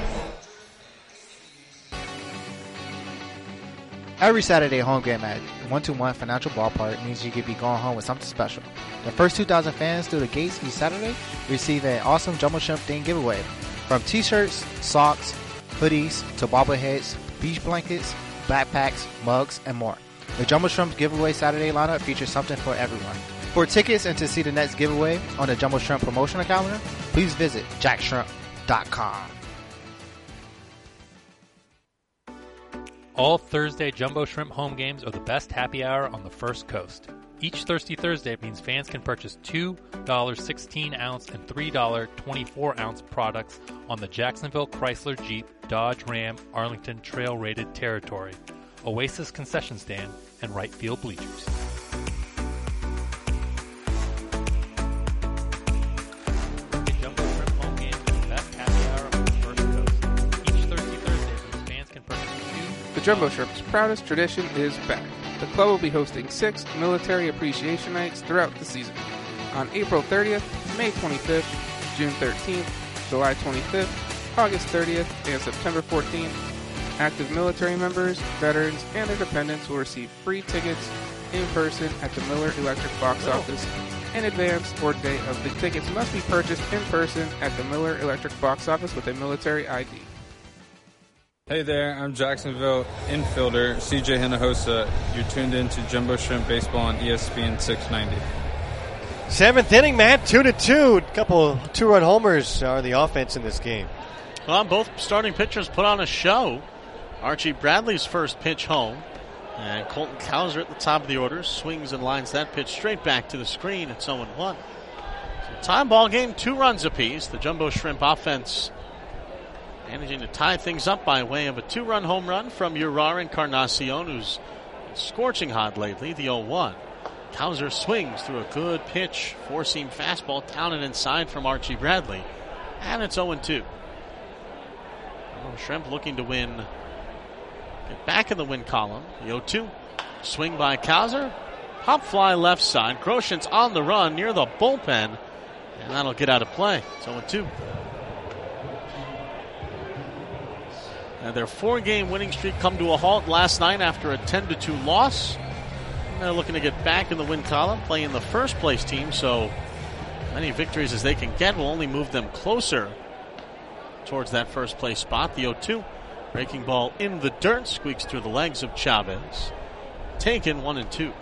[SPEAKER 13] Every Saturday home game at one two one Financial Ballpark means you could be going home with something special. The first two thousand fans through the gates each Saturday receive an awesome Jumbo Shrimp themed giveaway. From t-shirts, socks, hoodies, to bobbleheads, beach blankets, backpacks, mugs, and more. The Jumbo Shrimp giveaway Saturday lineup features something for everyone. For tickets and to see the next giveaway on the Jumbo Shrimp promotional calendar, please visit jack shrimp dot com.
[SPEAKER 7] All Thursday Jumbo Shrimp home games are the best happy hour on the First Coast. Each Thirsty Thursday means fans can purchase two dollars and sixteen ounce and three dollars and twenty-four ounce products on the Jacksonville Chrysler Jeep Dodge Ram Arlington Trail rated territory, Oasis concession stand, and right field bleachers. Jumbo Shrimp home games are the best happy hour on the First Coast. Each Thirsty Thursday means fans can purchase two.
[SPEAKER 14] The Jumbo Shrimp's proudest tradition is back. The club will be hosting six military appreciation nights throughout the season. On April thirtieth, May twenty-fifth, June thirteenth, July twenty-fifth, August thirtieth, and September fourteenth, active military members, veterans, and their dependents will receive free tickets in person at the Miller Electric box office in advance or day of. The tickets must be purchased in person at the Miller Electric box office with a military I D.
[SPEAKER 15] Hey there, I'm Jacksonville infielder C J Hinojosa. You're tuned in to Jumbo Shrimp Baseball on E S P N six ninety.
[SPEAKER 6] Seventh inning, Matt, two to two. A couple two-run homers are the offense in this game.
[SPEAKER 1] Well, both starting pitchers put on a show. Archie Bradley's first pitch home, and Colton Cowser at the top of the order swings and lines that pitch straight back to the screen. It's oh one. So time ball game, two runs apiece. The Jumbo Shrimp offense managing to tie things up by way of a two-run home run from Urar Encarnacion, who's been scorching hot lately, the oh one. Cowser swings through a good pitch, four-seam fastball down and inside from Archie Bradley, and it's oh two. Shrimp looking to win, get back in the win column. The oh two. Swing by Cowser, pop fly left side. Groshans on the run near the bullpen, and that'll get out of play. It's oh two. And their four-game winning streak come to a halt last night after a ten to two loss. And they're looking to get back in the win column, playing the first-place team, so many victories as they can get will only move them closer towards that first-place spot. The oh two, breaking ball in the dirt, squeaks through the legs of Chavez. Taken one and two.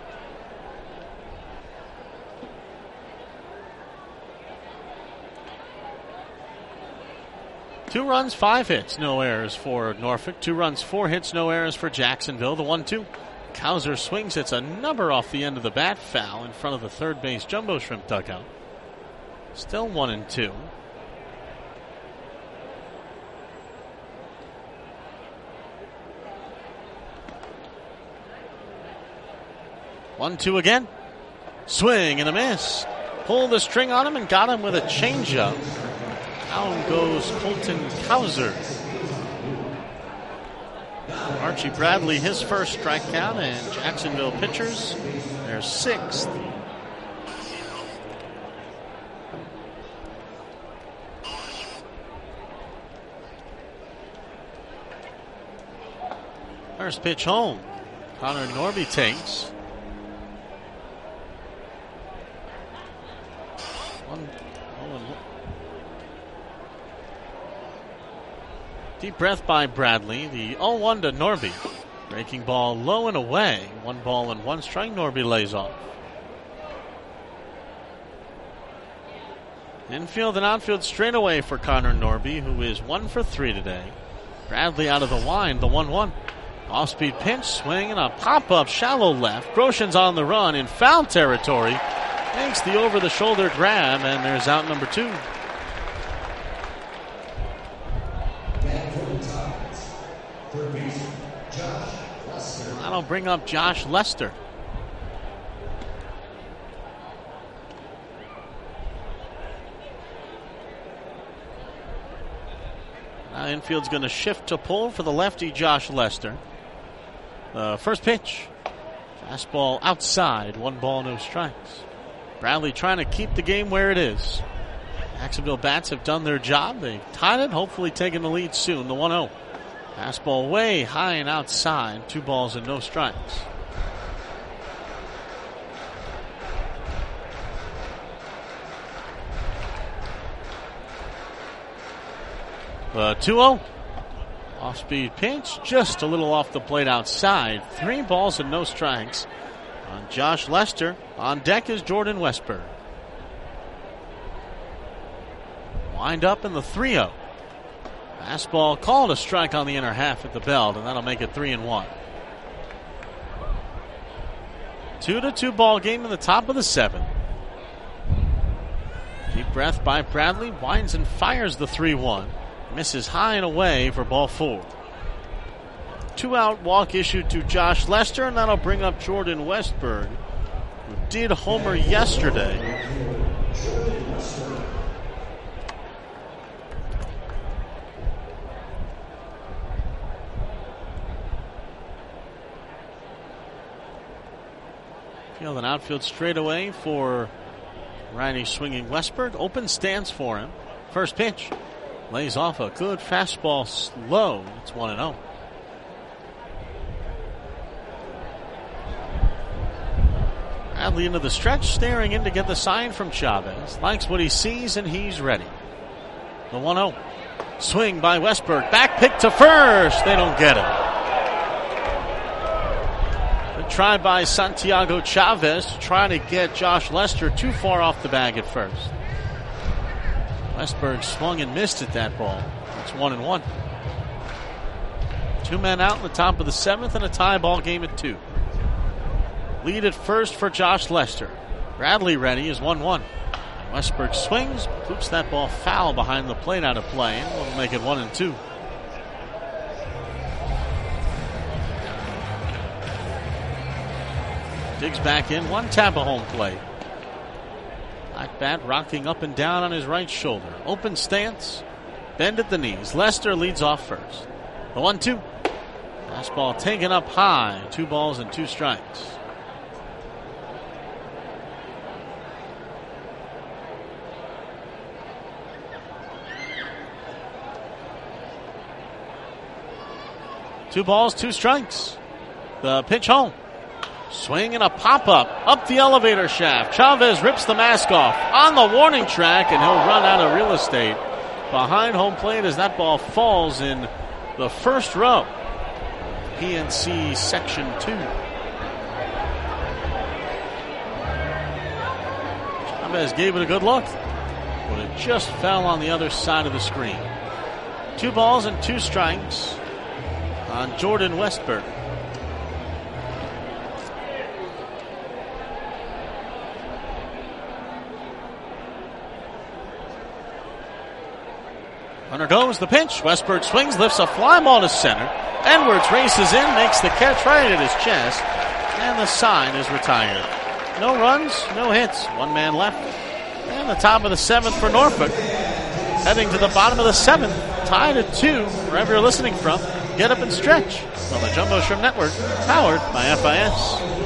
[SPEAKER 1] Two runs, five hits, no errors for Norfolk. Two runs, four hits, no errors for Jacksonville. The one two. Kauser swings, hits a number off the end of the bat, foul in front of the third base Jumbo Shrimp dugout. Still one and two. One, two again. Swing and a miss. Pulled the string on him and got him with a changeup. Down goes Colton Kauser. Archie Bradley, his first strikeout, and Jacksonville pitchers, their sixth. First pitch home. Connor Norby takes. One, oh, and one. Deep breath by Bradley. The oh one to Norby. Breaking ball low and away. One ball and one strike. Norby lays off. Infield and outfield straight away for Connor Norby, who is one for three today. Bradley out of the line, the one one. Off-speed pinch, swing, and a pop-up shallow left. Groshans on the run in foul territory. Makes the over-the-shoulder grab, and there's out number two. That'll bring up Josh Lester. Now infield's going to shift to pull for the lefty Josh Lester. Uh, first pitch. Fastball outside. One ball, no strikes. Bradley trying to keep the game where it is. Jacksonville bats have done their job. They've tied it, hopefully taking the lead soon. The one oh. Fastball way high and outside. Two balls and no strikes. The two oh. Off-speed pitch, just a little off the plate outside. Three balls and no strikes on Josh Lester. On deck is Jordan Westberg. Wind up in the three oh. Fastball called a strike on the inner half at the belt, and that'll make it three and one. Two to two ball game in the top of the seventh. Deep breath by Bradley, winds and fires the three one. Misses high and away for ball four. Two out walk issued to Josh Lester, and that'll bring up Jordan Westberg, who did homer yesterday. Field and outfield straightaway for righty swinging Westberg. Open stance for him. First pitch. Lays off a good fastball slow. It's one and oh. Bradley into the stretch, staring in to get the sign from Chavez. Likes what he sees, and he's ready. The one oh. Swing by Westberg. Back pick to first. They don't get it. Good try by Santiago Chavez to try to get Josh Lester too far off the bag at first. Westberg swung and missed at that ball. It's one and one. Two men out in the top of the seventh and a tie ball game at two. Lead at first for Josh Lester. Bradley ready is one one. Westberg swings, poops that ball foul behind the plate out of play, and will make it one and two. Digs back in, one tap of home plate. Black bat rocking up and down on his right shoulder. Open stance, bend at the knees. Lester leads off first. The one two. Fastball taken up high. Two balls and two strikes. Two balls, two strikes. The pitch home. Swing and a pop-up up the elevator shaft. Chavez rips the mask off on the warning track, and he'll run out of real estate behind home plate as that ball falls in the first row. P N C Section two. Chavez gave it a good look, but it just fell on the other side of the screen. Two balls and two strikes on Jordan Westberg. Runner goes, the pitch. Westberg swings, lifts a fly ball to center. Edwards races in, makes the catch right at his chest, and the sign is retired. No runs, no hits, one man left. And the top of the seventh for Norfolk. Heading to the bottom of the seventh, tied at two, wherever you're listening from. Get up and stretch on the Jumbo Shrimp Network, powered by F I S.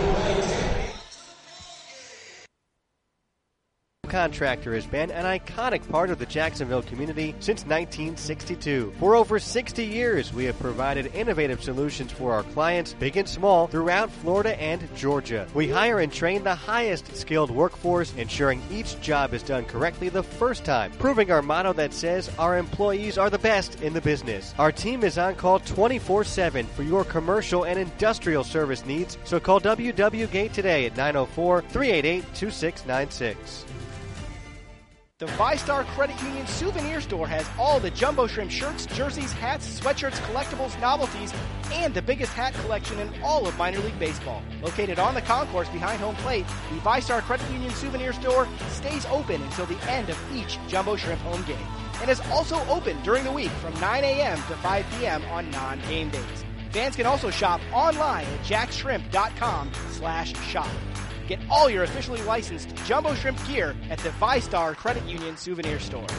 [SPEAKER 16] Contractor has been an iconic part of the Jacksonville community since nineteen sixty-two. For over sixty years, we have provided innovative solutions for our clients, big and small, throughout Florida and Georgia. We hire and train the highest skilled workforce, ensuring each job is done correctly the first time, proving our motto that says our employees are the best in the business. Our team is on call twenty-four seven for your commercial and industrial service needs, so call W W Gate today at nine oh four, three eight eight, two six nine six.
[SPEAKER 17] The VyStar Credit Union Souvenir Store has all the Jumbo Shrimp shirts, jerseys, hats, sweatshirts, collectibles, novelties, and the biggest hat collection in all of minor league baseball. Located on the concourse behind home plate, the VyStar Credit Union Souvenir Store stays open until the end of each Jumbo Shrimp home game and is also open during the week from nine a.m. to five p.m. on non-game days. Fans can also shop online at jackshrimp.com slash shop. Get all your officially licensed Jumbo Shrimp gear at the VyStar Credit Union Souvenir Store.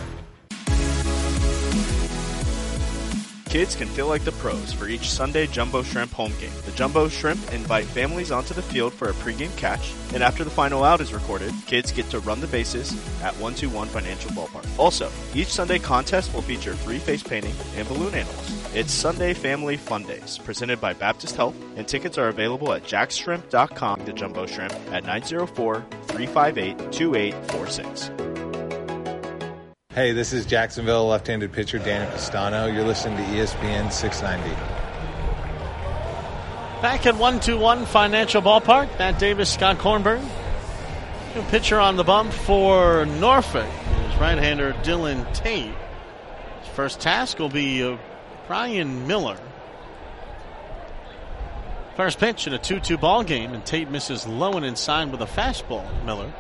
[SPEAKER 18] Kids can feel like the pros for each Sunday Jumbo Shrimp home game. The Jumbo Shrimp invite families onto the field for a pregame catch, and after the final out is recorded, kids get to run the bases at one two one Financial Ballpark. Also, each Sunday contest will feature free face painting and balloon animals. It's Sunday Family Fun Days, presented by Baptist Health, and tickets are available at jack shrimp dot com. The Jumbo Shrimp at nine oh four, three five eight, two eight four six.
[SPEAKER 19] Hey, this is Jacksonville left-handed pitcher Danny Pistano. You're listening to E S P N six ninety.
[SPEAKER 1] Back at one two one Financial Ballpark, Matt Davis, Scott Kornberg. New pitcher on the bump for Norfolk is right-hander Dylan Tate. His first task will be uh, Brian Miller. First pitch in a two two ball game, and Tate misses low and inside with a fastball. Miller.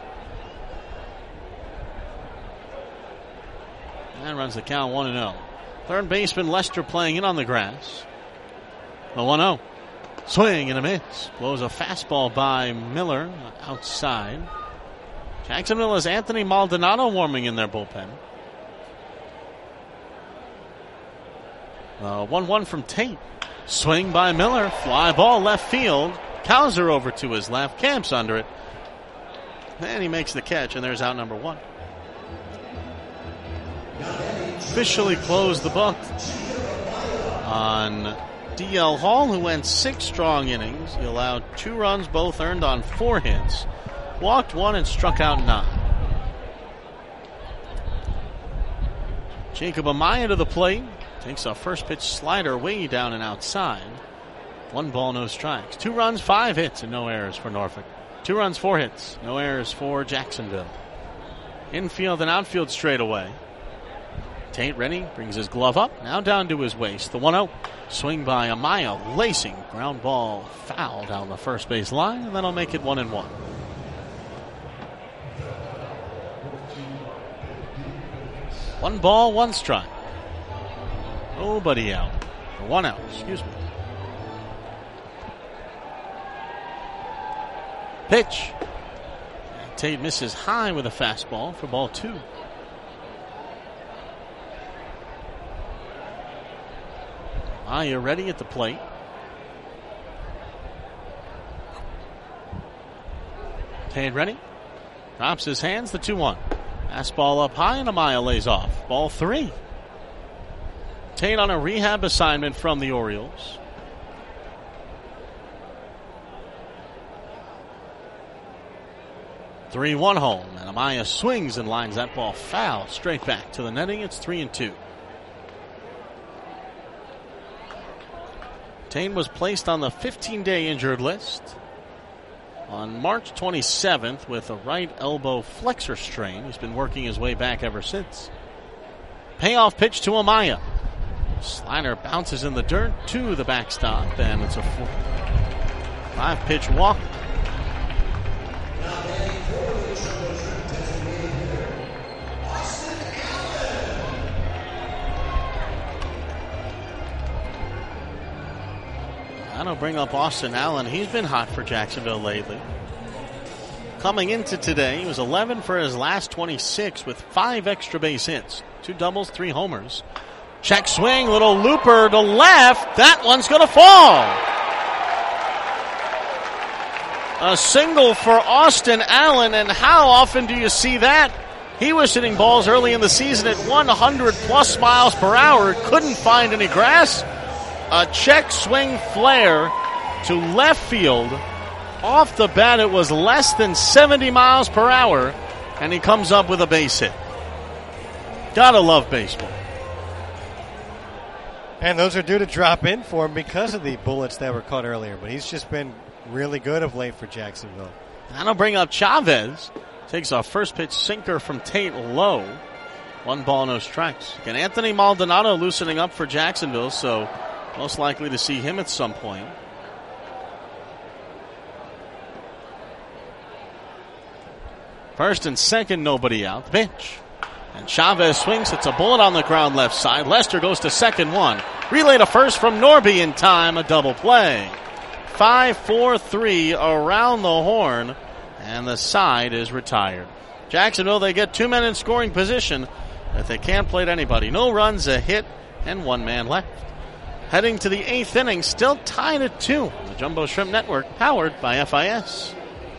[SPEAKER 1] And runs the count one and oh. Third baseman Lester playing in on the grass. The one oh. Swing and a miss. Blows a fastball by Miller outside. Jacksonville has Anthony Maldonado warming in their bullpen. Uh, one one from Tate. Swing by Miller. Fly ball left field. Cowser over to his left. Camps under it. And he makes the catch, and there's out number one. Officially closed the book on D L Hall, who went six strong innings. He allowed two runs, both earned on four hits. Walked one and struck out nine. Jacob Amaya to the plate. Takes a first pitch slider way down and outside. One ball, no strikes. Two runs, five hits, and no errors for Norfolk. Two runs, four hits. No errors for Jacksonville. Infield and outfield straight away. Tate ready, brings his glove up, now down to his waist. The one oh. Swing by Amaya, lacing. Ground ball foul down the first base line, and that'll make it one and one. One ball, one strike. Nobody out. Or one out, excuse me. Pitch. Tate misses high with a fastball for ball two. Amaya ready at the plate. Tate ready. Drops his hands, the two one. Fastball up high, and Amaya lays off. Ball three. Tate on a rehab assignment from the Orioles. three one home, and Amaya swings and lines that ball foul straight back to the netting. It's three and two. Tate was placed on the fifteen-day injured list on March twenty-seventh with a right elbow flexor strain. He's been working his way back ever since. Payoff pitch to Amaya. Slider bounces in the dirt to the backstop, and it's a four, five-pitch walk. That'll bring up Austin Allen. He's been hot for Jacksonville lately. Coming into today, he was eleven for his last twenty-six with five extra base hits. Two doubles, three homers. Check swing, little looper to left. That one's going to fall. A single for Austin Allen, and how often do you see that? He was hitting balls early in the season at one hundred plus miles per hour. Couldn't find any grass. A check swing flare to left field. Off the bat, it was less than seventy miles per hour, and he comes up with a base hit. Gotta love baseball.
[SPEAKER 6] And those are due to drop in for him because of the bullets that were caught earlier. But he's just been really good of late for Jacksonville.
[SPEAKER 1] That'll bring up Chavez. Takes a first pitch sinker from Tate low. One ball, no strikes. Again, Anthony Maldonado loosening up for Jacksonville, so most likely to see him at some point. First and second, nobody out. The pitch. And Chavez swings. It's a bullet on the ground left side. Lester goes to second one. Relay to first from Norby in time. A double play. five four three around the horn. And the side is retired. Jacksonville, they get two men in scoring position, but they can't play to anybody. No runs, a hit, and one man left. Heading to the eighth inning, still tied at two. The Jumbo Shrimp Network, powered by F I S.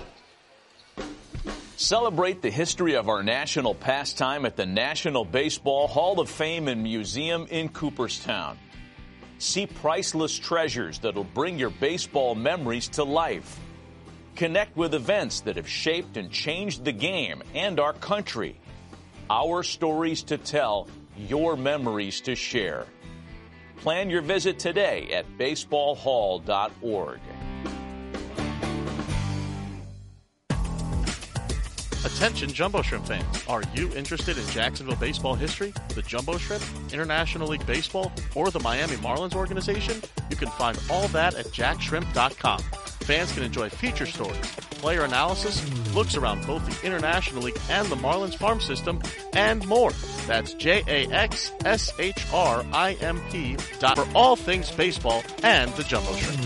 [SPEAKER 20] Celebrate the history of our national pastime at the National Baseball Hall of Fame and Museum in Cooperstown. See priceless treasures that'll bring your baseball memories to life. Connect with events that have shaped and changed the game and our country. Our stories to tell, your memories to share. Plan your visit today at baseball hall dot org.
[SPEAKER 1] Attention Jumbo Shrimp fans. Are you interested in Jacksonville baseball history, the Jumbo Shrimp, International League Baseball, or the Miami Marlins organization? You can find all that at jack shrimp dot com. Fans can enjoy feature stories, player analysis, looks around both the International League and the Marlins farm system, and more. That's J A X S H R I M P dot for all things baseball and the Jumbo Shrimp.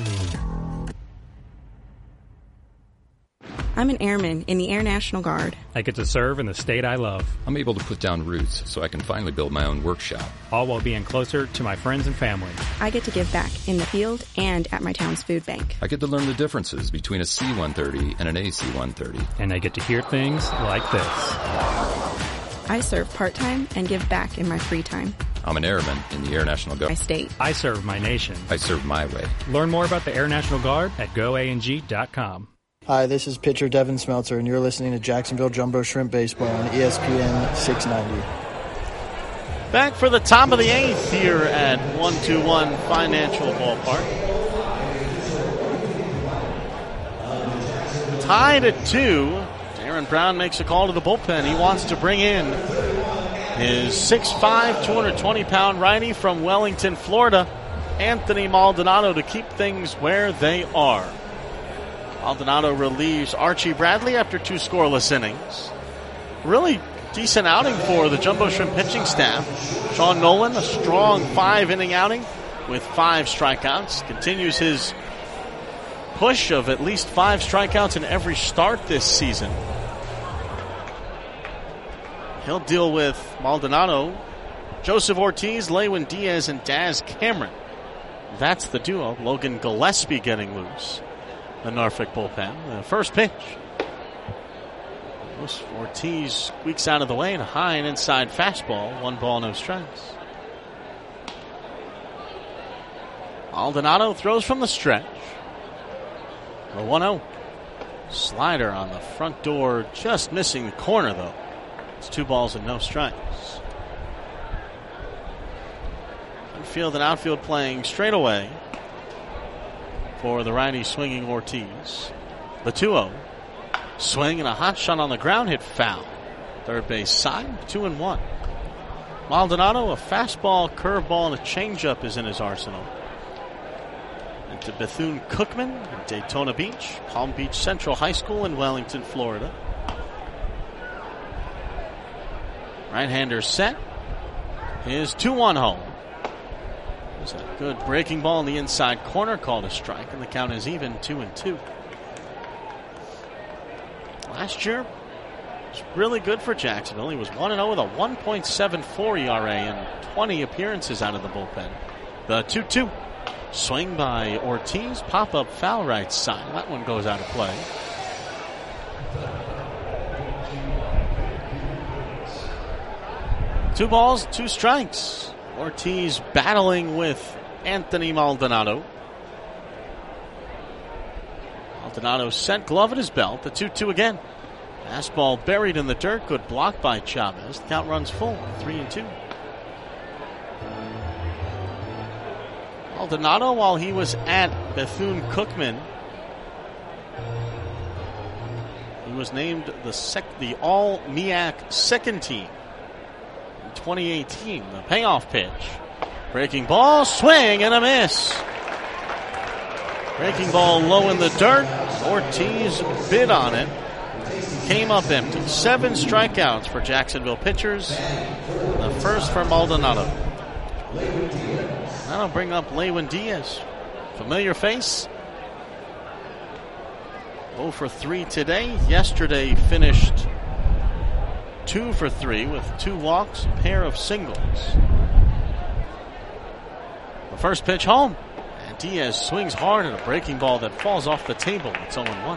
[SPEAKER 21] I'm an airman in the Air National Guard.
[SPEAKER 22] I get to serve in the state I love.
[SPEAKER 23] I'm able to put down roots so I can finally build my own workshop.
[SPEAKER 22] All while being closer to my friends and family.
[SPEAKER 21] I get to give back in the field and at my town's food bank.
[SPEAKER 23] I get to learn the differences between a C one thirty and an A C one thirty.
[SPEAKER 22] And I get to hear things like this.
[SPEAKER 21] I serve part-time and give back in my free time.
[SPEAKER 23] I'm an airman in the Air National Guard.
[SPEAKER 21] My state.
[SPEAKER 22] I serve my nation.
[SPEAKER 23] I serve my way.
[SPEAKER 22] Learn more about the Air National Guard at go a n g dot com.
[SPEAKER 24] Hi, this is pitcher Devin Smeltzer, and you're listening to Jacksonville Jumbo Shrimp Baseball on E S P N six ninety.
[SPEAKER 1] Back for the top of the eighth here at one two one Financial Ballpark. Tied at two. Darren Brown makes a call to the bullpen. He wants to bring in his six five, two hundred twenty pound righty from Wellington, Florida, Anthony Maldonado, to keep things where they are. Maldonado relieves Archie Bradley after two scoreless innings. Really decent outing for the Jumbo Shrimp pitching staff. Sean Nolan, a strong five-inning outing with five strikeouts. Continues his push of at least five strikeouts in every start this season. He'll deal with Maldonado, Joseph Ortiz, Lewin Diaz, and Daz Cameron. That's the duo. Logan Gillespie getting loose. The Norfolk bullpen. The first pitch. Ortiz squeaks out of the way and a high and inside fastball. One ball, no strikes. Maldonado throws from the stretch. The one oh. Slider on the front door, just missing the corner though. It's two balls and no strikes. Infield and outfield playing straight away for the righty swinging Ortiz. The two oh. Swing and a hot shot on the ground, hit foul. Third base side, two and one. Maldonado, a fastball, curveball, and a changeup is in his arsenal. And to Bethune-Cookman in Daytona Beach, Palm Beach Central High School in Wellington, Florida. Right-hander set. His two one home. There's a good breaking ball in the inside corner, called a strike, and the count is even two and two. Last year was really good for Jacksonville. He was one and oh with a one point seven four E R A and twenty appearances out of the bullpen. The two two. Swing by Ortiz. Pop-up foul right side. That one goes out of play. Two balls, two strikes. Ortiz battling with Anthony Maldonado. Maldonado sent glove at his belt. The two two again. Fastball buried in the dirt. Good block by Chavez. The count runs full. Three and two. Maldonado, while he was at Bethune-Cookman, he was named the sec- the All-M E A C second team in twenty eighteen. The payoff pitch. Breaking ball, swing and a miss. Breaking ball low in the dirt. Ortiz bid on it. Came up empty. Seven strikeouts for Jacksonville pitchers. The first for Maldonado. That'll bring up Lewin Diaz. Familiar face. oh for three today. Yesterday finished two for three with two walks, a pair of singles. The first pitch home. And Diaz swings hard at a breaking ball that falls off the table. It's oh and one.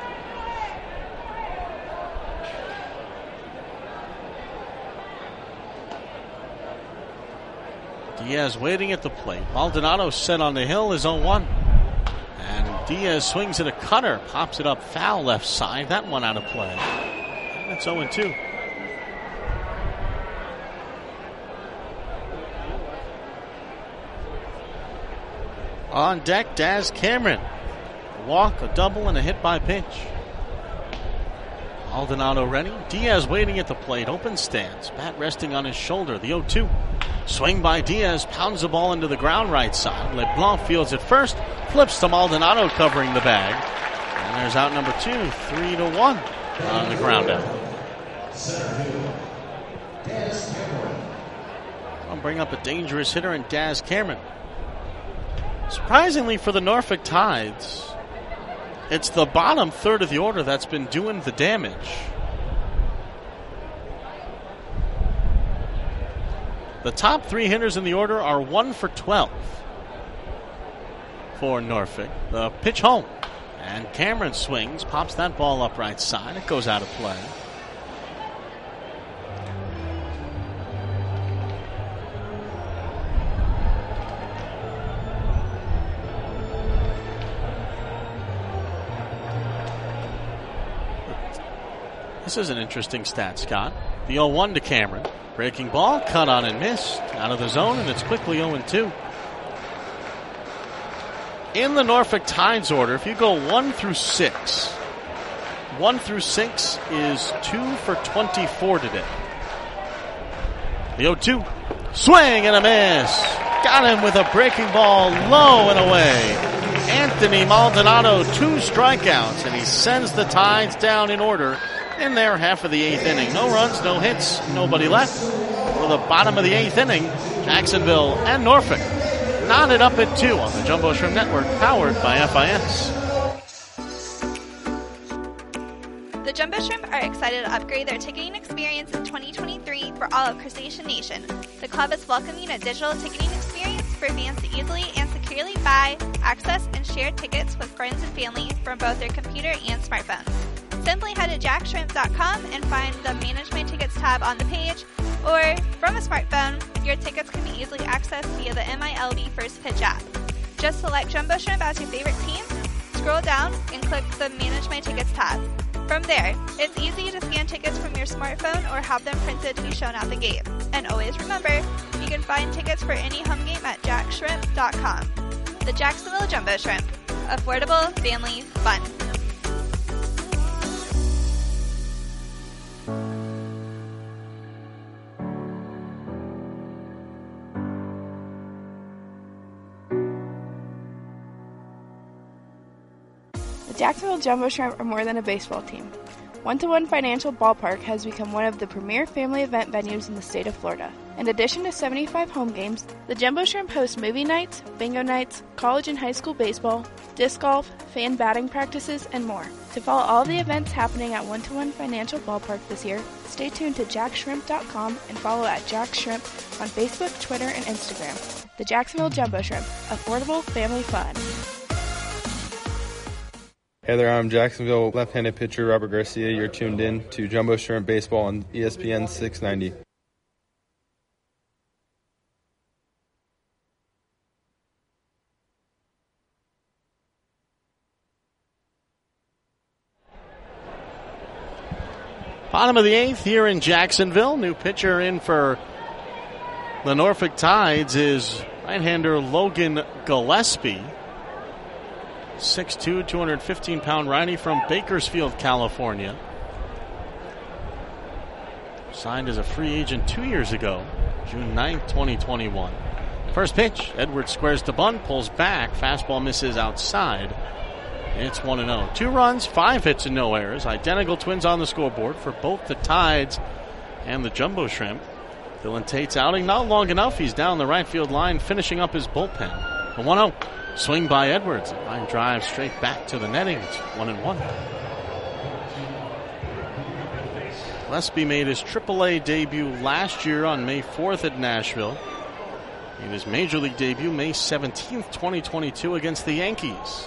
[SPEAKER 1] Diaz waiting at the plate. Maldonado set on the hill is oh one. And Diaz swings at a cutter. Pops it up foul left side. That one out of play. And it's oh and two. On deck, Daz Cameron. A walk, a double, and a hit by pitch. Maldonado ready. Diaz waiting at the plate. Open stance. Bat resting on his shoulder. The oh two. Swing by Diaz. Pounds the ball into the ground right side. LeBlanc fields it first. Flips to Maldonado covering the bag. And there's out number two. Three to one on the ground out. I'll bring up a dangerous hitter in Daz Cameron. Surprisingly for the Norfolk Tides, it's the bottom third of the order that's been doing the damage. The top three hitters in the order are one for twelve for Norfolk. The pitch home. And Cameron swings, pops that ball up right side. It goes out of play. This is an interesting stat, Scott. The oh one to Cameron. Breaking ball, cut on and missed. Out of the zone, and it's quickly oh and two. In the Norfolk Tides order, if you go one through six, one through six is two for twenty-four today. The oh two. Swing and a miss. Got him with a breaking ball low and away. Anthony Maldonado, two strikeouts, and he sends the Tides down in order. In there, half of the eighth inning. No runs, no hits, nobody left. For the bottom of the eighth inning, Jacksonville and Norfolk knotted up at two on the Jumbo Shrimp Network, powered by F I S.
[SPEAKER 4] The Jumbo Shrimp are excited to upgrade their ticketing experience in twenty twenty-three for all of Crustacean Nation. The club is welcoming a digital ticketing experience for fans to easily and securely buy, access, and share tickets with friends and family from both their computer and smartphones. Simply head to jack shrimp dot com and find the Manage My Tickets tab on the page, or from a smartphone, your tickets can be easily accessed via the M I L B First Pitch app. Just select Jumbo Shrimp as your favorite team, scroll down, and click the Manage My Tickets tab. From there, it's easy to scan tickets from your smartphone or have them printed to be shown at the gate. And always remember, you can find tickets for any home game at jack shrimp dot com. The Jacksonville Jumbo Shrimp. Affordable, family, fun.
[SPEAKER 2] The Jacksonville Jumbo Shrimp are more than a baseball team. One to One Financial Ballpark has become one of the premier family event venues in the state of Florida. In addition to seventy-five home games, the Jumbo Shrimp hosts movie nights, bingo nights, college and high school baseball, disc golf, fan batting practices, and more. To follow all of the events happening at One to One Financial Ballpark this year, stay tuned to jack shrimp dot com and follow at Jack Shrimp on Facebook, Twitter, and Instagram. The Jacksonville Jumbo Shrimp. Affordable family fun.
[SPEAKER 5] Hey there, I'm Jacksonville left-handed pitcher Robert Garcia. You're tuned in to Jumbo Shrimp Baseball on E S P N six ninety.
[SPEAKER 1] Bottom of the eighth here in Jacksonville. New pitcher in for the Norfolk Tides is right-hander Logan Gillespie. six two, two hundred fifteen pound righty from Bakersfield, California. Signed as a free agent two years ago, June ninth, twenty twenty-one. First pitch, Edwards squares to bunt, pulls back, fastball misses outside. It's one and oh. Two runs, five hits, and no errors. Identical twins on the scoreboard for both the Tides and the Jumbo Shrimp. Dylan Tate's outing not long enough. He's down the right field line, finishing up his bullpen. The one oh. Swing by Edwards. Line drive straight back to the netting. It's one and one. Gillespie made his triple A debut last year on May fourth at Nashville. Made his major league debut May seventeenth, twenty twenty-two against the Yankees.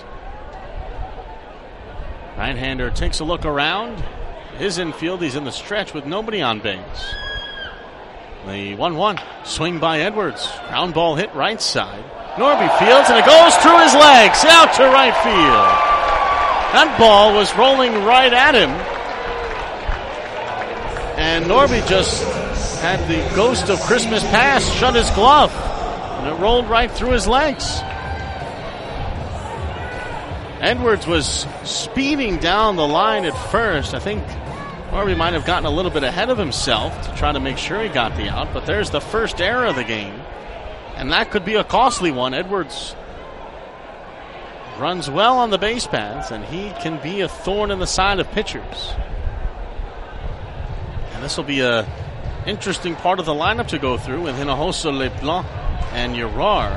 [SPEAKER 1] Right-hander takes a look around. His infield, he's in the stretch with nobody on base. The one one. Swing by Edwards. Ground ball hit right side. Norby fields, and it goes through his legs, out to right field. That ball was rolling right at him. And Norby just had the ghost of Christmas past shut his glove. And it rolled right through his legs. Edwards was speeding down the line at first. I think Norby might have gotten a little bit ahead of himself to try to make sure he got the out. But there's the first error of the game. And that could be a costly one. Edwards runs well on the base paths, and he can be a thorn in the side of pitchers. And this will be a interesting part of the lineup to go through with Hinojosa, LeBlanc, and Urar.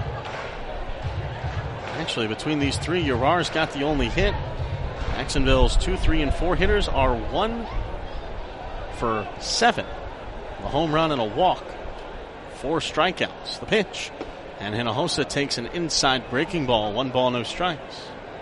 [SPEAKER 1] Actually, between these three, Urar's got the only hit. Jacksonville's two, three, and four hitters are one for seven. A home run and a walk. Four strikeouts. The pitch. And Hinojosa takes an inside breaking ball. One ball, no strikes.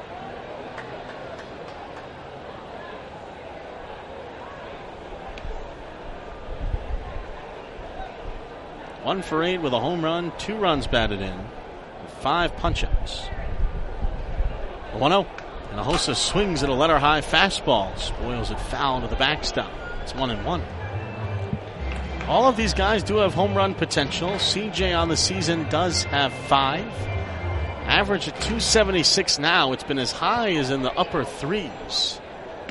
[SPEAKER 1] One for eight with a home run. Two runs batted in. Five punch-outs. one oh. Hinojosa swings at a letter-high fastball. Spoils it foul to the backstop. It's one and one. All of these guys do have home run potential. C J on the season does have five. Average at two seventy-six now. It's been as high as in the upper threes.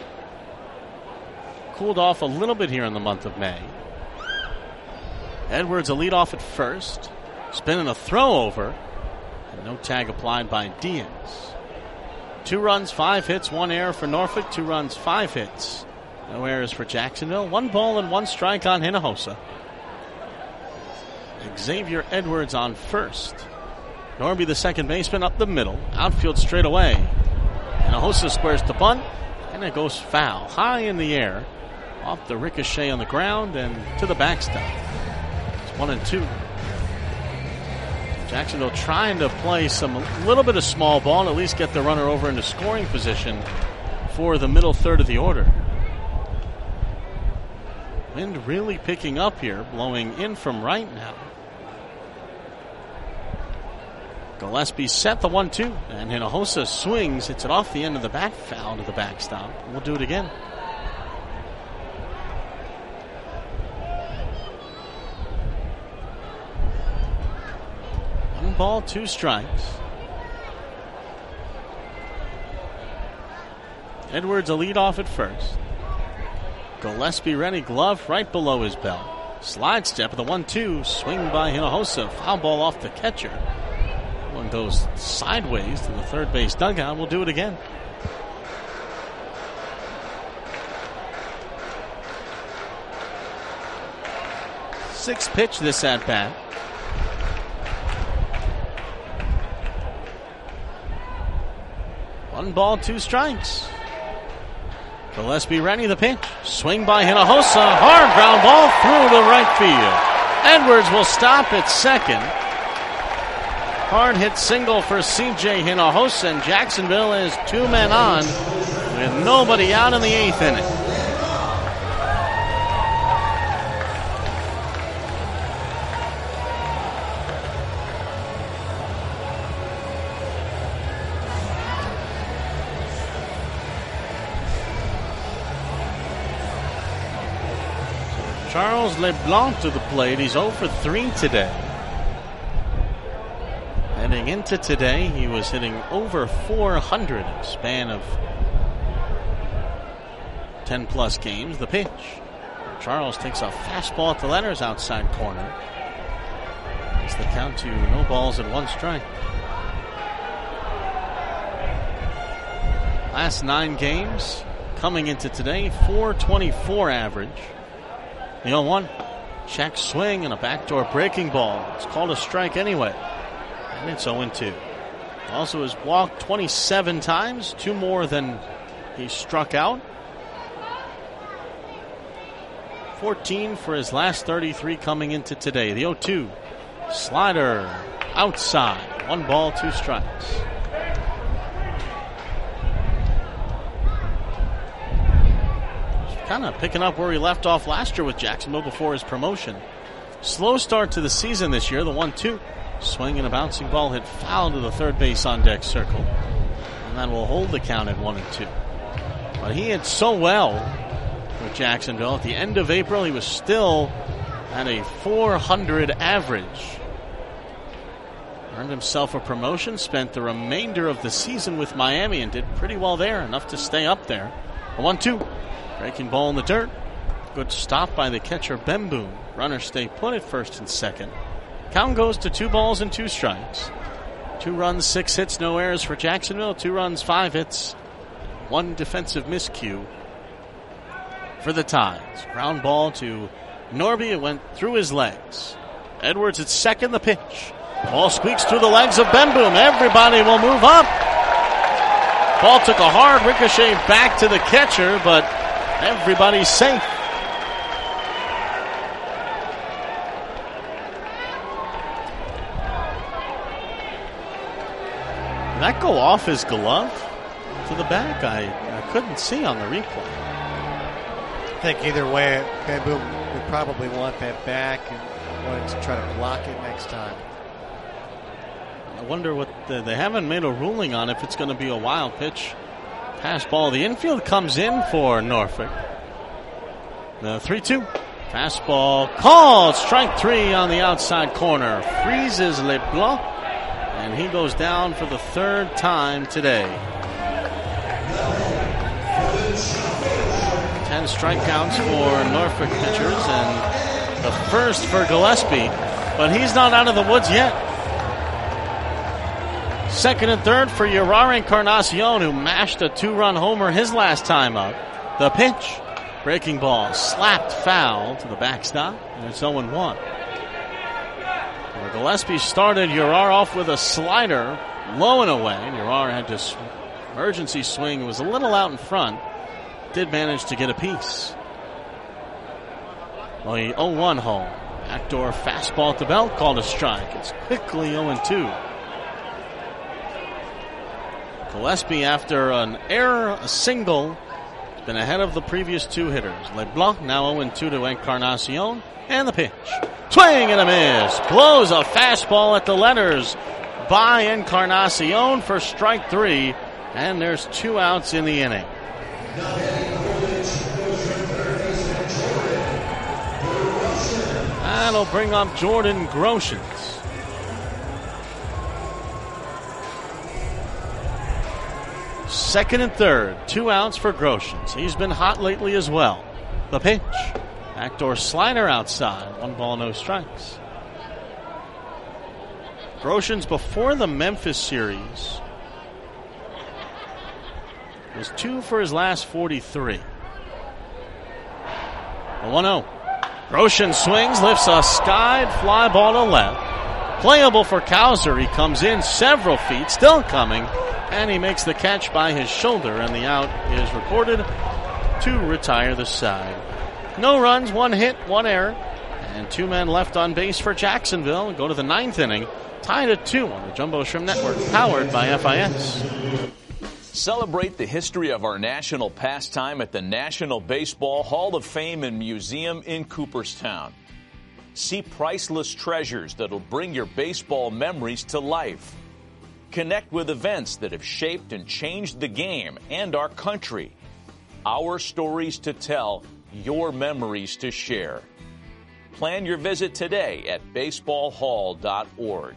[SPEAKER 1] Cooled off a little bit here in the month of May. Edwards a lead off at first. Spinning a throw over. And no tag applied by Diaz. Two runs, five hits, one error for Norfolk. Two runs, five hits. No errors for Jacksonville. One ball and one strike on Hinojosa. Xavier Edwards on first. Norby, the second baseman, up the middle. Outfield straight away. Hinojosa squares to bunt, and it goes foul. High in the air. Off the ricochet on the ground and to the backstop. It's one and two. Jacksonville trying to play some a little bit of small ball and at least get the runner over into scoring position for the middle third of the order. Wind really picking up here, blowing in from right now. Gillespie set the one two, and Hinojosa swings. Hits it off the end of the bat, foul to the backstop. We'll do it again. One ball, two strikes. Edwards a lead off at first. Gillespie ready, glove right below his belt. Slide step of the one two, swing by Hinojosa, foul ball off the catcher. One goes sideways to the third base dugout. We'll do it again. sixth pitch this at bat. One ball, two strikes. Gillespie ready, the pitch. Swing by Hinojosa. Hard ground ball through the right field. Edwards will stop at second. Hard hit single for C J Hinojosa, and Jacksonville is two men on with nobody out in the eighth inning. Charles LeBlanc to the plate. He's oh for three today. Heading into today, he was hitting over four hundred in a span of ten plus games. The pitch. Charles takes a fastball at the letters outside corner. It's the count to no balls and one strike. Last nine games coming into today, four twenty-four average. The oh one, check swing and a backdoor breaking ball. It's called a strike anyway. And it's oh two. Also has walked twenty-seven times, two more than he struck out. fourteen for his last thirty-three coming into today. The oh two, slider outside. One ball, two strikes. Kind of picking up where he left off last year with Jacksonville before his promotion. Slow start to the season this year. The one two. Swing and a bouncing ball hit foul to the third base on deck circle. And that will hold the count at one and two. But he hit so well with Jacksonville. At the end of April, he was still at a four hundred average. Earned himself a promotion. Spent the remainder of the season with Miami and did pretty well there. Enough to stay up there. A one two. Breaking ball in the dirt. Good stop by the catcher, Bemboom. Runners stay put at first and second. Count goes to two balls and two strikes. Two runs, six hits, no errors for Jacksonville. Two runs, five hits. One defensive miscue for the Tides. Ground ball to Norby. It went through his legs. Edwards at second, the pitch. Ball squeaks through the legs of Bemboom. Everybody will move up. Ball took a hard ricochet back to the catcher, but everybody's safe. Did that go off his glove to the back? I, I couldn't see on the replay.
[SPEAKER 6] I think either way, Bemboom would probably want that back and wanted to try to block it next time.
[SPEAKER 1] I wonder what the, they haven't made a ruling on if it's going to be a wild pitch. Pass ball. The infield comes in for Norfolk. The three two. Fastball called. Strike three on the outside corner. Freezes LeBlanc. And he goes down for the third time today. Ten strikeouts for Norfolk pitchers and the first for Gillespie. But he's not out of the woods yet. Second and third for Yerrar Encarnacion, who mashed a two-run homer his last time up. The pitch. Breaking ball. Slapped foul to the backstop. And it's oh one. Well, Gillespie started Yerrar off with a slider. Low and away. Yerrar had to emergency swing. Was a little out in front. Did manage to get a piece. Well, the oh one home. Backdoor fastball at the belt. Called a strike. It's quickly oh two. Gillespie, after an error, a single, has been ahead of the previous two hitters. LeBlanc now oh two to Encarnacion. And the pitch. Swing and a miss. Blows a fastball at the letters by Encarnacion for strike three. And there's two outs in the inning. That'll bring up Jordan Groshans. Second and third, two outs for Groshans. He's been hot lately as well. The pitch. Backdoor slider outside. One ball, no strikes. Groshans, before the Memphis series, was two for his last forty-three. A one oh. Groshin swings, lifts a skied fly ball to left. Playable for Kauser. He comes in several feet, still coming, and he makes the catch by his shoulder, and the out is recorded to retire the side. No runs, one hit, one error, and two men left on base for Jacksonville. Go to the ninth inning, tied at two on the Jumbo Shrimp Network, powered by F I S.
[SPEAKER 20] Celebrate the history of our national pastime at the National Baseball Hall of Fame and Museum in Cooperstown. See priceless treasures that'll bring your baseball memories to life. Connect with events that have shaped and changed the game and our country. Our stories to tell, your memories to share. Plan your visit today at baseball hall dot org.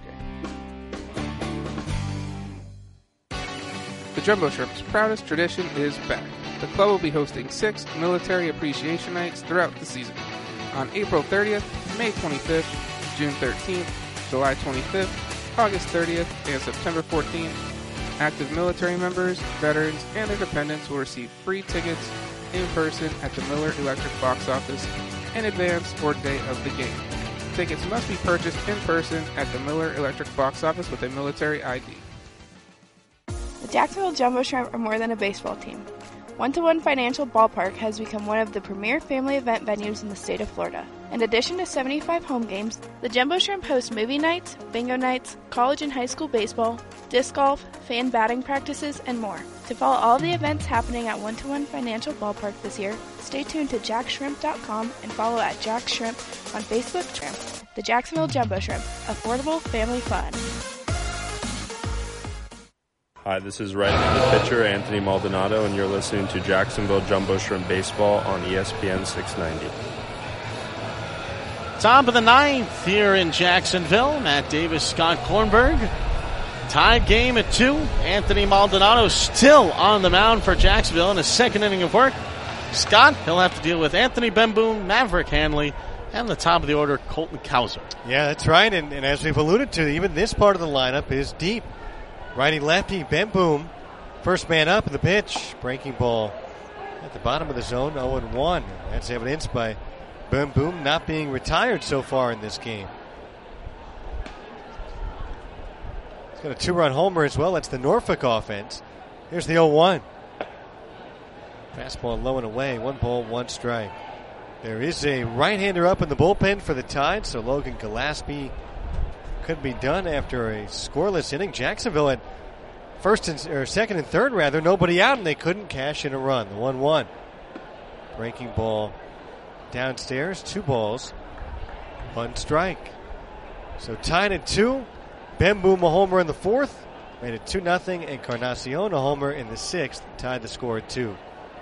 [SPEAKER 14] The Jumbo Shrimp's proudest tradition is back. The club will be hosting six military appreciation nights throughout the season. On April thirtieth, May twenty-fifth, June thirteenth, July twenty-fifth, August thirtieth, and September fourteenth, active military members, veterans, and their dependents will receive free tickets in person at the Miller Electric box office in advance or day of the game. Tickets must be purchased in person at the Miller Electric box office with a military I D.
[SPEAKER 2] The Jacksonville Jumbo Shrimp are more than a baseball team. One to One Financial Ballpark has become one of the premier family event venues in the state of Florida. In addition to seventy-five home games, the Jumbo Shrimp hosts movie nights, bingo nights, college and high school baseball, disc golf, fan batting practices, and more. To follow all of the events happening at One to One Financial Ballpark this year, stay tuned to jack shrimp dot com and follow at Jack Shrimp on Facebook. The Jacksonville Jumbo Shrimp, affordable family fun.
[SPEAKER 8] Hi, this is right-handed pitcher Anthony Maldonado, and you're listening to Jacksonville Jumbo Shrimp Baseball on E S P N six ninety.
[SPEAKER 1] Top of the ninth here in Jacksonville. Matt Davis, Scott Kornberg. Tied game at two. Anthony Maldonado still on the mound for Jacksonville in his second inning of work. Scott, he'll have to deal with Anthony Bemboom, Maverick Hanley, and the top of the order, Colton Kauser.
[SPEAKER 6] Yeah, that's right, and, and as we've alluded to, even this part of the lineup is deep. Righty-lefty, Bemboom, first man up in the pitch. Breaking ball at the bottom of the zone, oh and one. That's evidenced by Bemboom not being retired so far in this game. He's got a two-run homer as well. That's the Norfolk offense. Here's the oh one. Fastball low and away. One ball, one strike. There is a right-hander up in the bullpen for the Tide, so Logan Gillespie could be done after a scoreless inning. Jacksonville had first and or second and third rather, nobody out, and they couldn't cash in a run. The one one. Breaking ball downstairs, two balls, one strike. So tied at two. Bemboom a homer in the fourth, made it two nothing, and Encarnacion a homer in the sixth, tied the score at two.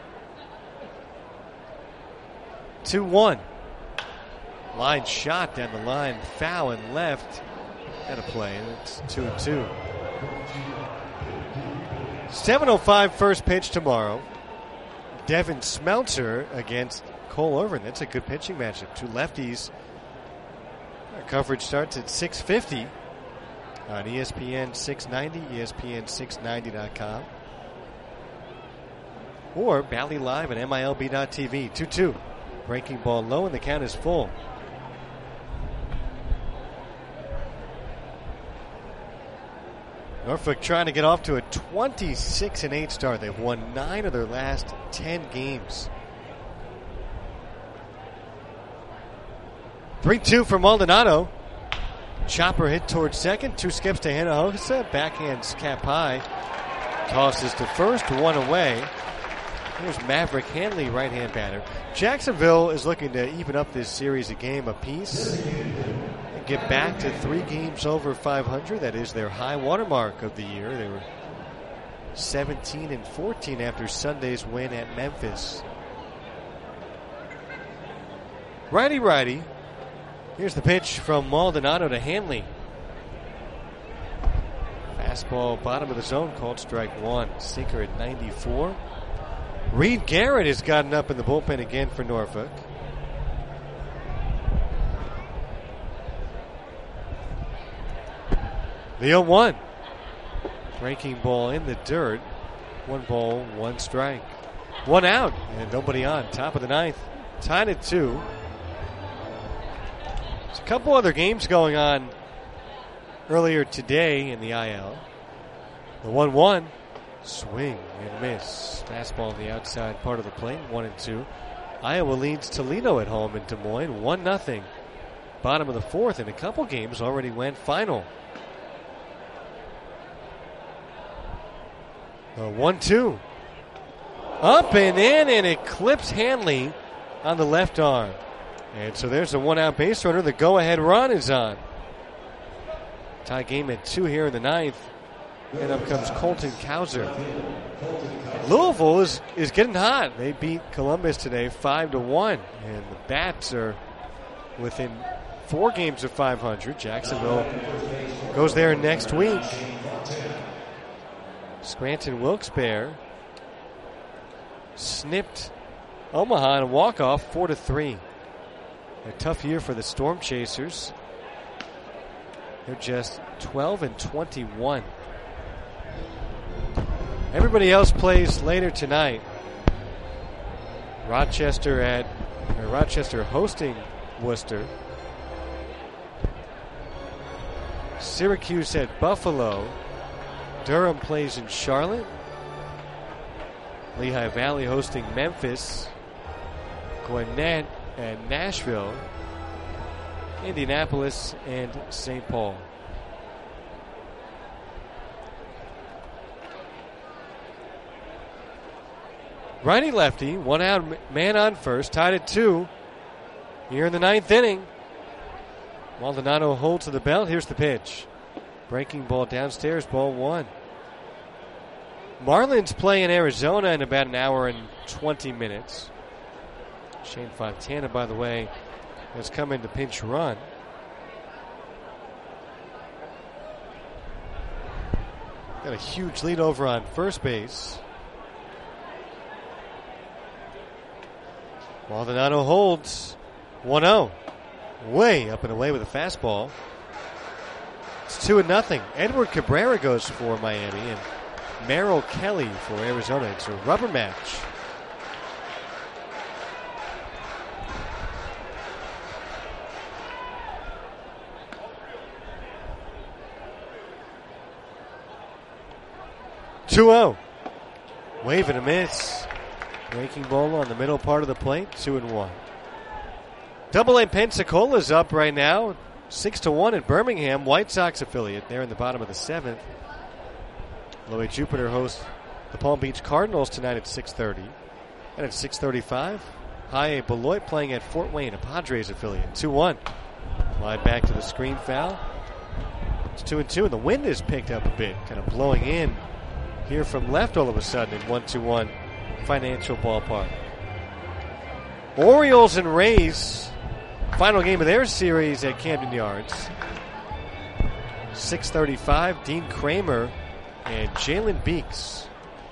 [SPEAKER 6] two one. Line shot down the line, foul and left. Had a play, and it's two two. seven oh five first pitch tomorrow. Devin Smeltzer against Cole Irvin. That's a good pitching matchup. Two lefties. Our coverage starts at six fifty on E S P N six ninety, E S P N six ninety dot com. Or Bally Live at M I L B dot T V. two two. Breaking ball low, and the count is full. Norfolk trying to get off to a twenty-six and eight start. They've won nine of their last ten games. three two for Maldonado. Chopper hit towards second. Two skips to Hinojosa. Backhands cap high. Tosses to first. One away. Here's Maverick Hanley, right-hand batter. Jacksonville is looking to even up this series a game apiece and get back to three games over five hundred. That is their high watermark of the year. They were seventeen and fourteen after Sunday's win at Memphis. Righty-righty. Here's the pitch from Maldonado to Hanley. Fastball bottom of the zone, called strike one. Sinker at ninety-four. Reed Garrett has gotten up in the bullpen again for Norfolk. The oh one. Breaking ball in the dirt. One ball, one strike. One out, and nobody on. Top of the ninth. Tied at two.
[SPEAKER 16] couple other games going on earlier today in the I L. The one one, swing and miss. Fastball on the outside part of the plate, one and two. Iowa leads Toledo at home in Des Moines, one nothing. Bottom of the fourth, and a couple games already went final. The one two. Up and in, and it clips Hanley on the left arm. And so there's a one-out base runner. The go-ahead run is on. Tie game at two here in the ninth. And up comes Colton Cowser. Louisville is, is getting hot. They beat Columbus today five to one. And the Bats are within four games of five hundred. Jacksonville goes there next week. Scranton Wilkes-Barre snipped Omaha in a walk-off four to three. A tough year for the Storm Chasers. They're just twelve and twenty-one. Everybody else plays later tonight. Rochester at or Rochester hosting Worcester. Syracuse at Buffalo. Durham plays in Charlotte. Lehigh Valley hosting Memphis. Gwinnett at Nashville. Indianapolis and Saint Paul. Righty lefty, one out, man on first, tied at two. Here in the ninth inning. Maldonado holds to the belt. Here's the pitch. Breaking ball downstairs, ball one. Marlins play in Arizona in about an hour and twenty minutes. Shane Fontana, by the way, has come in to pinch run. Got a huge lead over on first base. Maldonado holds one oh. Way up and away with a fastball. It's two and nothing. Edward Cabrera goes for Miami and Merrill Kelly for Arizona. It's a rubber match. two oh. Wave and a miss. Breaking ball on the middle part of the plate. Two and one. Double A Pensacola's up right now. Six to one at Birmingham. White Sox affiliate. They're in the bottom of the seventh. Low A Jupiter hosts the Palm Beach Cardinals tonight at six thirty. And at six thirty-five, High A Beloit playing at Fort Wayne, a Padres affiliate. two one. Line back to the screen foul. It's two and two, and the wind has picked up a bit, kind of blowing in here from left all of a sudden in one two one Financial Ballpark. Orioles and Rays, final game of their series at Camden Yards. six thirty-five, Dean Kramer and Jalen Beeks.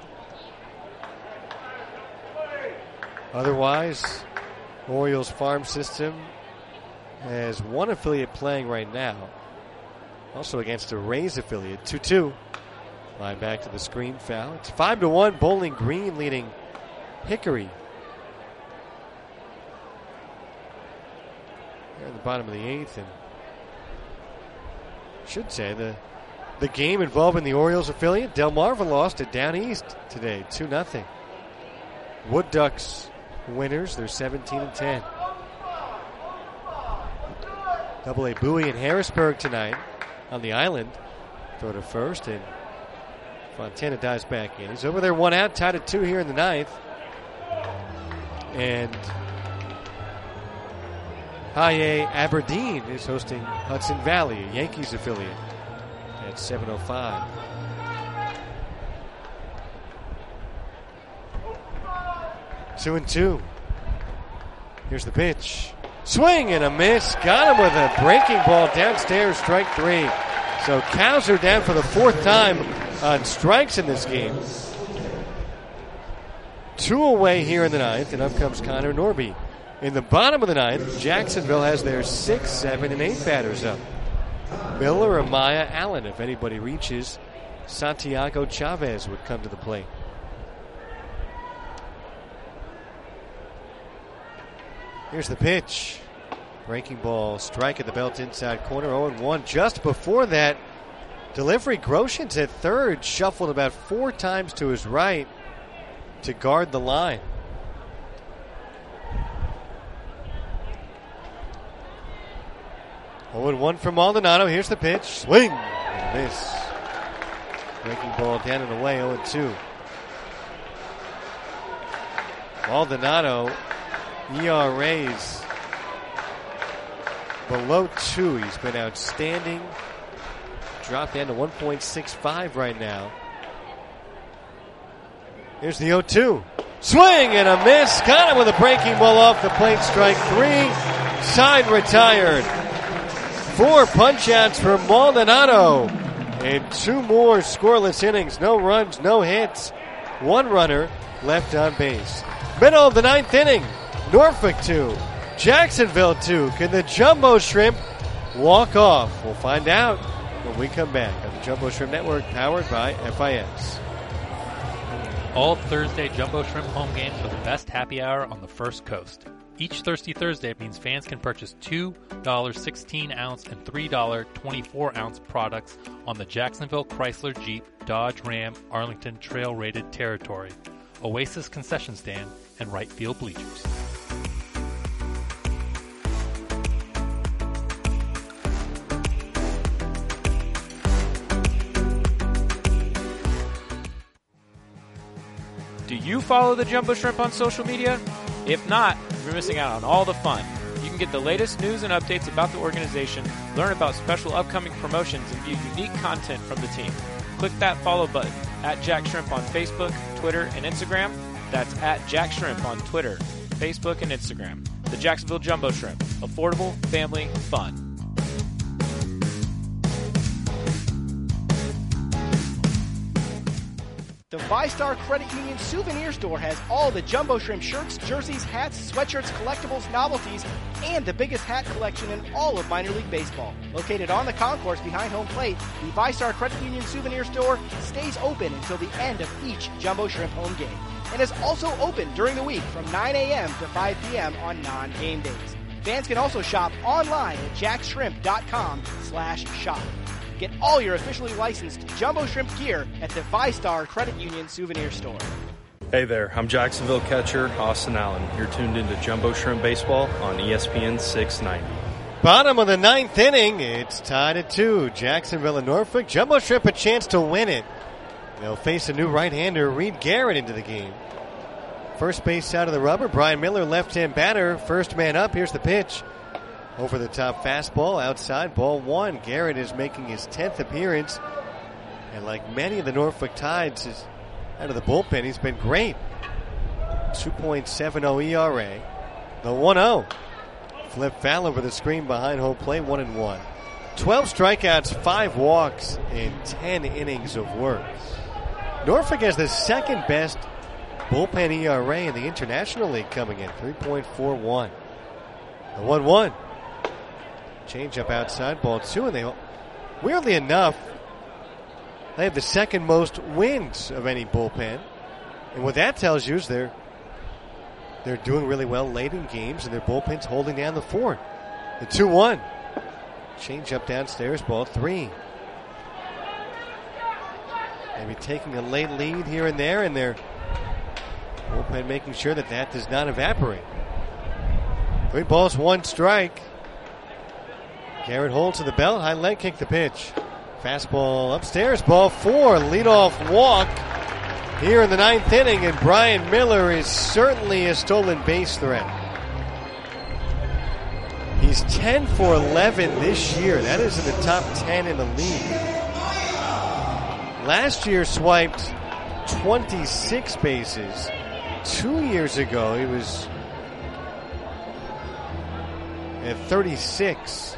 [SPEAKER 16] Otherwise, Orioles farm system has one affiliate playing right now. Also against a Rays affiliate, two two. Line back to the screen foul. It's five to one. Bowling Green leading Hickory. They're in the bottom of the eighth, and should say the the game involving the Orioles affiliate. Delmarva lost it down east today, two nothing. Wood Ducks winners. They're seventeen and ten. Double A Bowie in Harrisburg tonight on the island. Throw to first, and Fontana dives back in. He's over there, one out, tied at two here in the ninth. And High A Aberdeen is hosting Hudson Valley, a Yankees affiliate, at seven oh five. Two and two. Here's the pitch. Swing and a miss. Got him with a breaking ball downstairs, strike three. So Cowser down for the fourth time on strikes in this game. Two away here in the ninth, and up comes Connor Norby. In the bottom of the ninth, Jacksonville has their six, seven, and eight batters up. Miller, Amaya, Allen. If anybody reaches, Santiago Chavez would come to the plate. Here's the pitch. Breaking ball, strike at the belt inside corner, oh and one. Just before that, delivery, Groshans at third, shuffled about four times to his right to guard the line. oh and one from Maldonado. Here's the pitch. Swing and a miss. Breaking ball down and away, oh and two. Maldonado, E R As below two. He's been outstanding. Dropped down to one point six five right now. Here's the oh two. Swing and a miss. Got him with a breaking ball off the plate. Strike three. Side retired. Four punch outs for Maldonado. And two more scoreless innings. No runs, no hits. One runner left on base. Middle of the ninth inning. Norfolk two. Jacksonville two. Can the Jumbo Shrimp walk off? We'll find out when we come back on the Jumbo Shrimp Network, powered by F I S.
[SPEAKER 7] All Thursday Jumbo Shrimp home games are the best happy hour on the First Coast. Each Thirsty Thursday means fans can purchase two sixteen ounce and three twenty-four ounce products on the Jacksonville Chrysler Jeep Dodge Ram Arlington Trail Rated Territory, Oasis Concession Stand, and right field bleachers.
[SPEAKER 3] Do you follow the Jumbo Shrimp on social media? If not, you're missing out on all the fun. You can get the latest news and updates about the organization, learn about special upcoming promotions, and view unique content from the team. Click that follow button at Jack Shrimp on Facebook, Twitter, and Instagram. That's at Jack Shrimp on Twitter, Facebook, and Instagram. The Jacksonville Jumbo Shrimp. Affordable, family, fun.
[SPEAKER 17] The VyStar Credit Union Souvenir Store has all the Jumbo Shrimp shirts, jerseys, hats, sweatshirts, collectibles, novelties, and the biggest hat collection in all of minor league baseball. Located on the concourse behind home plate, the VyStar Credit Union Souvenir Store stays open until the end of each Jumbo Shrimp home game and is also open during the week from nine a.m. to five p.m. on non-game days. Fans can also shop online at jackshrimp.com slash shop. Get all your officially licensed Jumbo Shrimp gear at the VyStar Credit Union Souvenir Store.
[SPEAKER 8] Hey there, I'm Jacksonville catcher Austin Allen. You're tuned into Jumbo Shrimp Baseball on E S P N six ninety.
[SPEAKER 16] Bottom of the ninth inning, it's tied at two. Jacksonville and Norfolk. Jumbo Shrimp a chance to win it. They'll face a new right-hander, Reed Garrett, into the game. First base side of the rubber, Brian Miller, left-hand batter. First man up, here's the pitch. Over the top fastball, outside, ball one. Garrett is making his tenth appearance. And like many of the Norfolk Tides, is out of the bullpen, he's been great. two point seven oh E R A. The one oh. Flip foul over the screen behind home plate, one and one. twelve strikeouts, five walks, and ten innings of work. Norfolk has the second best bullpen E R A in the International League coming in, three point four one. The one one. Change up outside, ball two, and they, weirdly enough, they have the second most wins of any bullpen. And what that tells you is they're they're doing really well late in games, and their bullpen's holding down the fort. The two one. Change up downstairs, ball three. Maybe taking a late lead here and there, and their bullpen making sure that that does not evaporate. Three balls, one strike. Garrett holds to the belt, high leg kick the pitch. Fastball upstairs, ball four, leadoff walk here in the ninth inning, and Brian Miller is certainly a stolen base threat. He's ten for eleven this year. That is in the top ten in the league. Last year swiped twenty-six bases. Two years ago he was at thirty-six.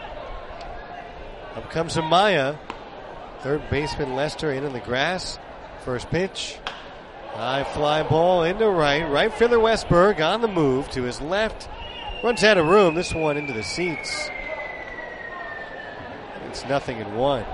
[SPEAKER 16] Up comes Amaya. Third baseman Lester in on the grass. First pitch. High fly ball into right. Right fielder Westberg on the move to his left. Runs out of room. This one into the seats. It's nothing in one.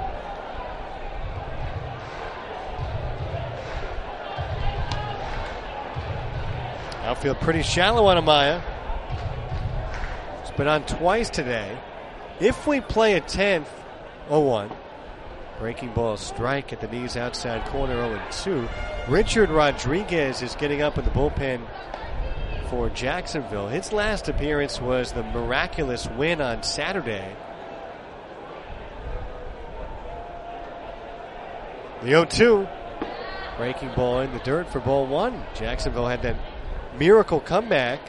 [SPEAKER 16] Outfield pretty shallow on Amaya. been on twice today. If we play a tenth, oh one. Breaking ball strike at the knees outside corner, oh two. Richard Rodriguez is getting up in the bullpen for Jacksonville. His last appearance was the miraculous win on Saturday. The oh two. Breaking ball in the dirt for ball one. Jacksonville had that miracle comeback.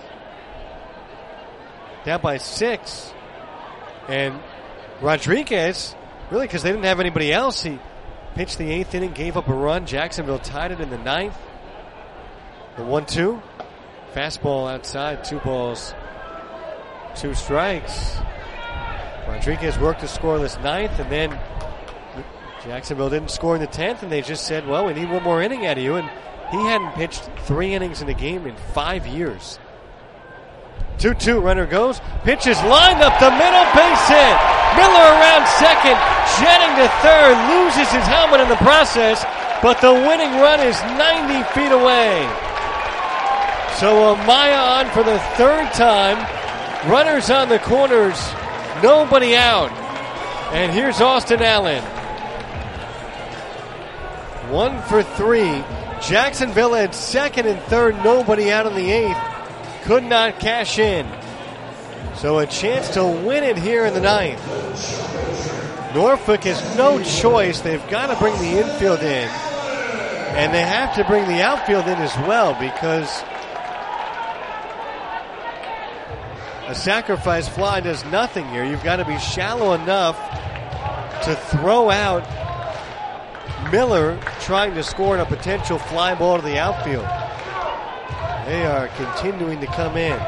[SPEAKER 16] Down by six. And Rodriguez, really because they didn't have anybody else, he pitched the eighth inning, gave up a run. Jacksonville tied it in the ninth. The one two. Fastball outside, two balls, two strikes. Rodriguez worked a scoreless ninth, and then Jacksonville didn't score in the tenth, and they just said, well, we need one more inning out of you. And he hadn't pitched three innings in a game in five years. two two, runner goes. Pitches lined up the middle, base hit. Miller around second, jetting to third, loses his helmet in the process, but the winning run is ninety feet away. So Amaya on for the third time. Runners on the corners, nobody out. And here's Austin Allen. One for three. Jacksonville had second and third, nobody out in the eighth. Could not cash in. So a chance to win it here in the ninth. Norfolk has no choice. They've got to bring the infield in. And they have to bring the outfield in as well, because a sacrifice fly does nothing here. You've got to be shallow enough to throw out Miller trying to score on a potential fly ball to the outfield. They are continuing to come in.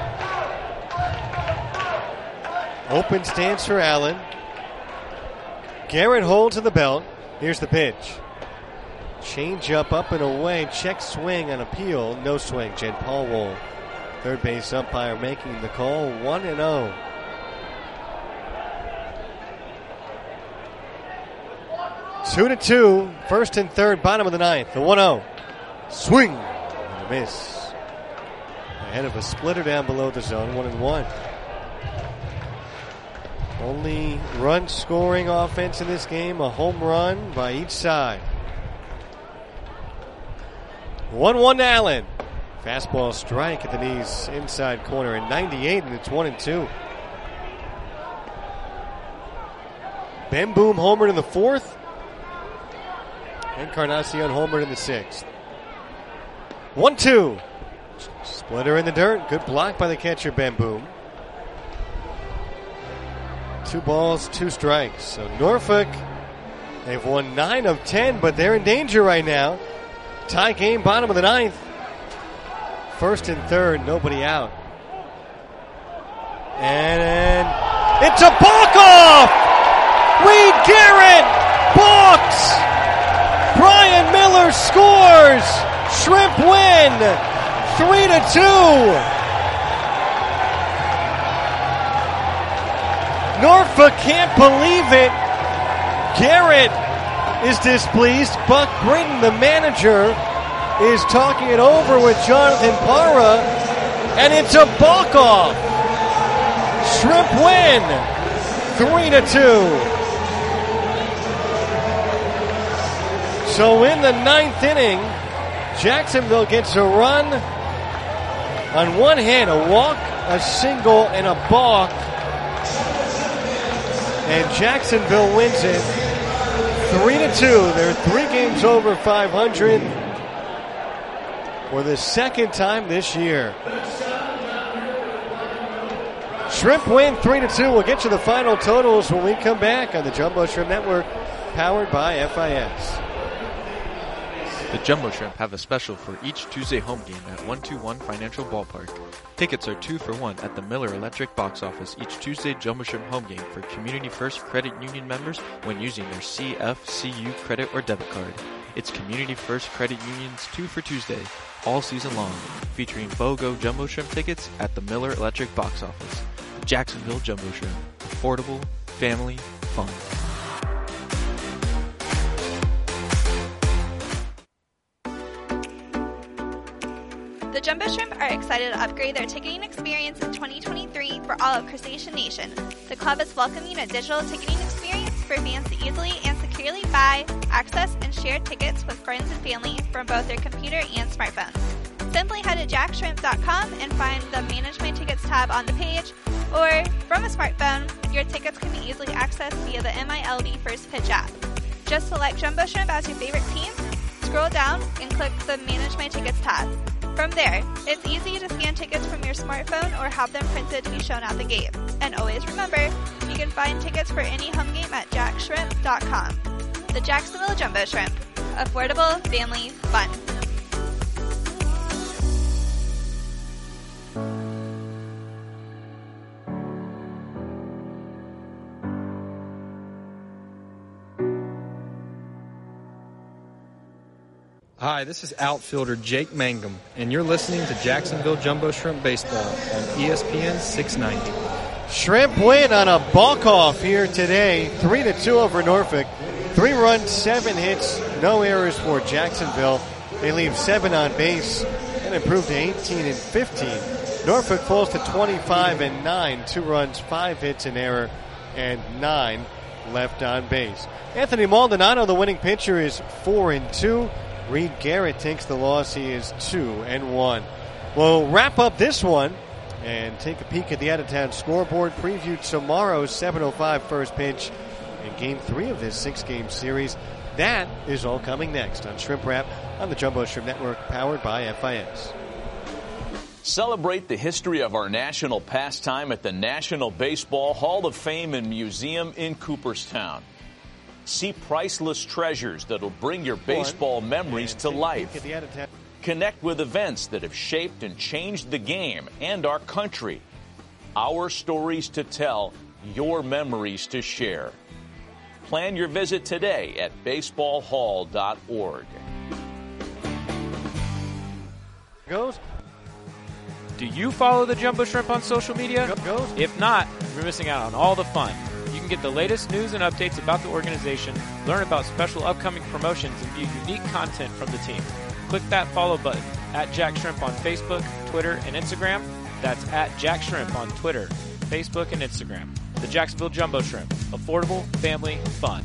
[SPEAKER 16] Open stance for Allen. Garrett holds to the belt. Here's the pitch. Change up, up and away. Check swing on appeal. No swing. Jen Paul Wohl, third base umpire, making the call. one and oh. Two to two. First and third, bottom of the ninth. The one oh. Swing and a miss. Ahead of a splitter down below the zone. One and one. Only run scoring offense in this game. A home run by each side. one one to Allen. Fastball strike at the knees inside corner in ninety-eight, and it's one and two. Ben Boom homered in the fourth. Encarnacion homered in the sixth. one two. Splitter in the dirt. Good block by the catcher, Ben Boom. Two balls, two strikes. So Norfolk, they've won nine of ten, but they're in danger right now. Tie game, bottom of the ninth. First and third, nobody out. And, and it's a balk-off! Reed Garrett balks! Brian Miller scores! Shrimp win! Three to two! Norfolk can't believe it. Garrett is displeased. Buck Britton, the manager, is talking it over with Jonathan Parra, and it's a balk-off. Shrimp win, three to two. So in the ninth inning, Jacksonville gets a run on one hand, a walk, a single, and a balk. And Jacksonville wins it three to two. They're three games over five hundred for the second time this year. Shrimp win three to two. We'll get you the final totals when we come back on the Jumbo Shrimp Network, powered by F I S.
[SPEAKER 9] The Jumbo Shrimp have a special for each Tuesday home game at one twenty-one Financial Ballpark. Tickets are two for one at the Miller Electric box office each Tuesday Jumbo Shrimp home game for Community First Credit Union members when using their C F C U credit or debit card. It's Community First Credit Union's two for Tuesday, all season long, featuring BOGO Jumbo Shrimp tickets at the Miller Electric box office. Jacksonville Jumbo Shrimp. Affordable, family, fun.
[SPEAKER 4] The Jumbo Shrimp are excited to upgrade their ticketing experience in twenty twenty-three for all of Crustacean Nation. The club is welcoming a digital ticketing experience for fans to easily and securely buy, access, and share tickets with friends and family from both their computer and smartphone. Simply head to jack shrimp dot com and find the Manage My Tickets tab on the page, or from a smartphone, your tickets can be easily accessed via the M I L B First Pitch app. Just select Jumbo Shrimp as your favorite team, scroll down, and click the Manage My Tickets tab. From there, it's easy to scan tickets from your smartphone or have them printed to be shown at the gate. And always remember, you can find tickets for any home game at jack shrimp dot com. The Jacksonville Jumbo Shrimp. Affordable, family, fun.
[SPEAKER 10] Hi, this is outfielder Jake Mangum, and you're listening to Jacksonville Jumbo Shrimp Baseball on E S P N six ninety.
[SPEAKER 16] Shrimp win on a balk-off here today, three to two over Norfolk. Three runs, seven hits, no errors for Jacksonville. They leave seven on base and improve to eighteen and fifteen. Norfolk falls to twenty-five and nine, two runs, five hits, an error, and nine left on base. Anthony Maldonado, the winning pitcher, is four and two. Reed Garrett takes the loss. He is two and one. We'll wrap up this one and take a peek at the out-of-town scoreboard. Preview tomorrow's seven oh five first pitch in Game three of this six-game series. That is all coming next on Shrimp Wrap on the Jumbo Shrimp Network, powered by F I S.
[SPEAKER 20] Celebrate the history of our national pastime at the National Baseball Hall of Fame and Museum in Cooperstown. See priceless treasures that'll bring your baseball memories to life. Connect with events that have shaped and changed the game and our country. Our stories to tell, your memories to share. Plan your visit today at baseball hall dot org.
[SPEAKER 16] Goes.
[SPEAKER 3] Do you follow the Jumbo Shrimp on social media?
[SPEAKER 16] Goes.
[SPEAKER 3] If not, you're missing out on all the fun. You can get the latest news and updates about the organization, learn about special upcoming promotions, and view unique content from the team. Click that follow button at Jack Shrimp on Facebook, Twitter, and Instagram. That's at Jack Shrimp on Twitter, Facebook, and Instagram. The Jacksonville Jumbo Shrimp. Affordable, family, fun.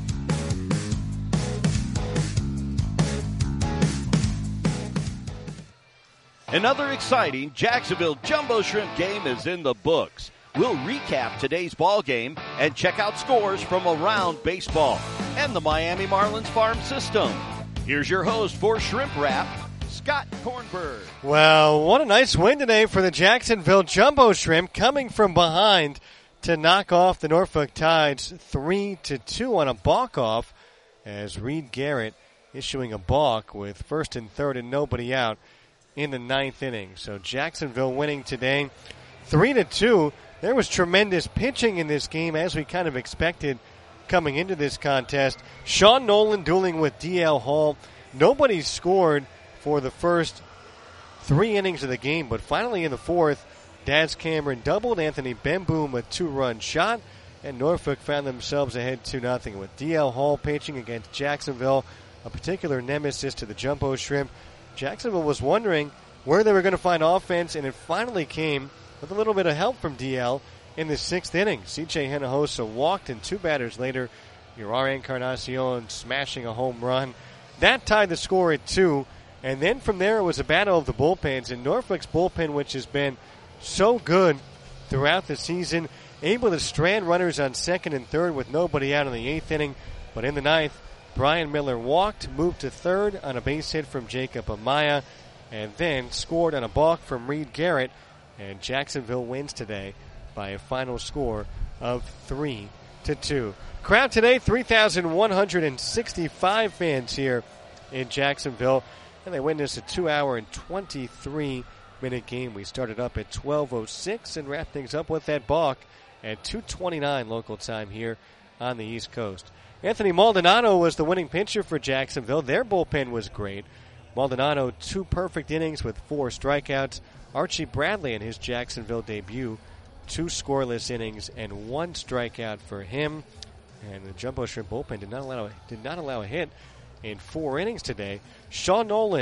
[SPEAKER 11] Another exciting Jacksonville Jumbo Shrimp game is in the books. We'll recap today's ball game and check out scores from around baseball and the Miami Marlins farm system. Here's your host for Shrimp Wrap, Scott Kornberg.
[SPEAKER 16] Well, what a nice win today for the Jacksonville Jumbo Shrimp, coming from behind to knock off the Norfolk Tides three to two on a balk-off, as Reed Garrett issuing a balk with first and third and nobody out in the ninth inning. So Jacksonville winning today three to two. There was tremendous pitching in this game, as we kind of expected coming into this contest. Sean Nolan dueling with D L Hall. Nobody scored for the first three innings of the game, but finally in the fourth, Daz Cameron doubled. Anthony Bemboom a two-run shot, and Norfolk found themselves ahead two nothing with D L Hall pitching against Jacksonville, a particular nemesis to the Jumbo Shrimp. Jacksonville was wondering where they were going to find offense, and it finally came with a little bit of help from D L in the sixth inning. C J Hinojosa walked, and two batters later, Uriar Encarnacion smashing a home run. That tied the score at two, and then from there it was a battle of the bullpens, and Norfolk's bullpen, which has been so good throughout the season, able to strand runners on second and third with nobody out in the eighth inning. But in the ninth, Brian Miller walked, moved to third on a base hit from Jacob Amaya, and then scored on a balk from Reed Garrett. And Jacksonville wins today by a final score of three to two. Crowd today, three thousand one hundred sixty-five fans here in Jacksonville, and they witnessed a two-hour and twenty-three minute game. We started up at twelve oh six and wrapped things up with that balk at two twenty-nine local time here on the East Coast. Anthony Maldonado was the winning pitcher for Jacksonville. Their bullpen was great. Maldonado, two perfect innings with four strikeouts. Archie Bradley in his Jacksonville debut, two scoreless innings and one strikeout for him. And the Jumbo Shrimp bullpen did not allow did not allow a hit in four innings today. Sean Nolan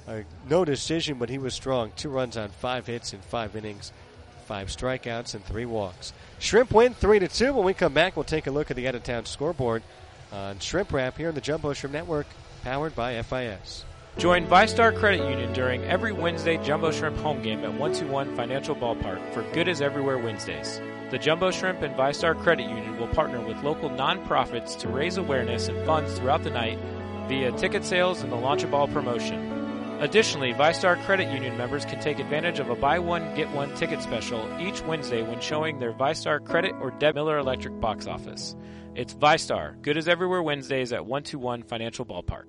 [SPEAKER 6] Uh, no decision, but he was strong. Two runs on five hits in five innings, five strikeouts, and three walks. Shrimp win three to two. When we come back, we'll take a look at the out-of-town scoreboard on Shrimp Wrap here on the Jumbo Shrimp Network, powered by F I S.
[SPEAKER 3] Join ViStar Credit Union during every Wednesday Jumbo Shrimp home game at one twenty-one Financial Ballpark for Good as Everywhere Wednesdays. The Jumbo Shrimp and ViStar Credit Union will partner with local nonprofits to raise awareness and funds throughout the night via ticket sales and the Launch a Ball promotion. Additionally, ViStar Credit Union members can take advantage of a buy one, get one ticket special each Wednesday when showing their ViStar Credit or Deb Miller Electric box office. It's ViStar, Good as Everywhere Wednesdays at one twenty-one Financial Ballpark.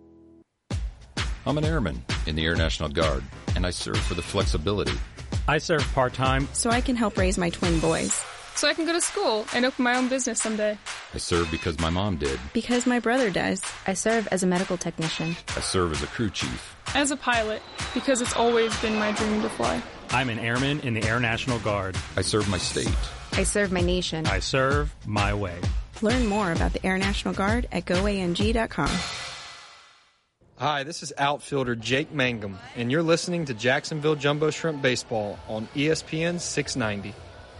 [SPEAKER 23] I'm an airman in the Air National Guard, and I serve for the flexibility.
[SPEAKER 22] I serve part-time
[SPEAKER 21] so I can help raise my twin boys.
[SPEAKER 12] So I can go to school and open my own business someday.
[SPEAKER 23] I serve because my mom did.
[SPEAKER 21] Because my brother does. I serve as a medical technician.
[SPEAKER 23] I serve as a crew chief.
[SPEAKER 12] As a pilot, because it's always been my dream to fly.
[SPEAKER 22] I'm an airman in the Air National Guard.
[SPEAKER 23] I serve my state.
[SPEAKER 21] I serve my nation.
[SPEAKER 22] I serve my way.
[SPEAKER 21] Learn more about the Air National Guard at go a n g dot com.
[SPEAKER 10] Hi, this is outfielder Jake Mangum, and you're listening to Jacksonville Jumbo Shrimp Baseball on E S P N six ninety.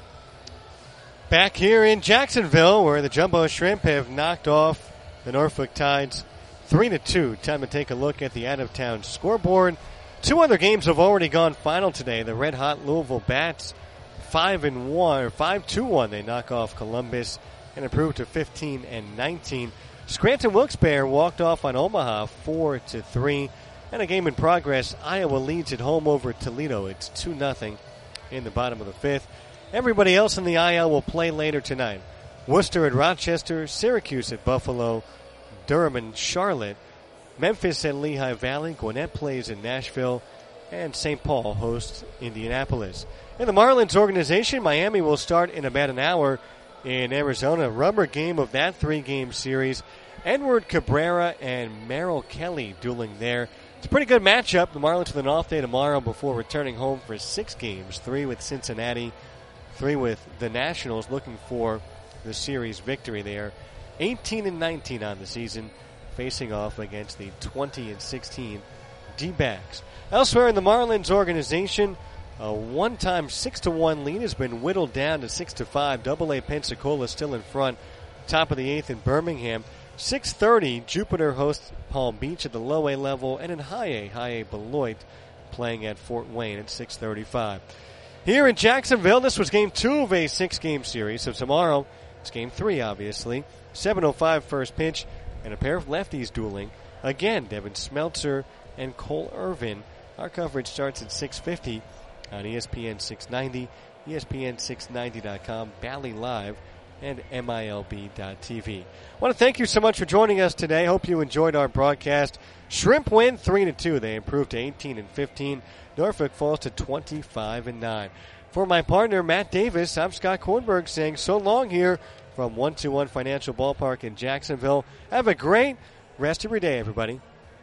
[SPEAKER 6] Back here in Jacksonville, where the Jumbo Shrimp have knocked off the Norfolk Tides three to two. Time to take a look at the out-of-town scoreboard. Two other games have already gone final today. The red-hot Louisville Bats, five and one, or five two one. They knock off Columbus and improve to fifteen and nineteen. Scranton Wilkes-Barre walked off on Omaha four to three. And a game in progress, Iowa leads at home over Toledo. It's two nothing in the bottom of the fifth. Everybody else in the I L will play later tonight. Worcester at Rochester, Syracuse at Buffalo, Durham and Charlotte, Memphis at Lehigh Valley, Gwinnett plays in Nashville, and Saint Paul hosts Indianapolis. In the Marlins organization, Miami will start in about an hour in Arizona. Rubber game of that three-game series. Edward Cabrera and Merrill Kelly dueling there. It's a pretty good matchup. The Marlins with an off day tomorrow before returning home for six games, three with Cincinnati, three with the Nationals, looking for the series victory there. eighteen and nineteen on the season, facing off against the twenty and sixteen D-backs. Elsewhere in the Marlins organization, a one-time six to one lead has been whittled down to six to five. Double A Pensacola still in front. Top of the eighth in Birmingham. six thirty, Jupiter hosts Palm Beach at the low A level, and in high A, high A Beloit playing at Fort Wayne at six thirty-five. Here in Jacksonville, this was game two of a six-game series, so tomorrow it's game three, obviously. seven oh five first pitch, and a pair of lefties dueling. Again, Devin Smeltzer and Cole Irvin. Our coverage starts at six fifty on E S P N six ninety, E S P N six ninety dot com, Bally Live, and M I L B dot T V. I want to thank you so much for joining us today. Hope you enjoyed our broadcast. Shrimp win three to two. They improved to eighteen and fifteen. Norfolk falls to twenty-five and nine. For my partner, Matt Davis, I'm Scott Kornberg saying so long here from one twenty-one Financial Ballpark in Jacksonville. Have a great rest of your day, everybody.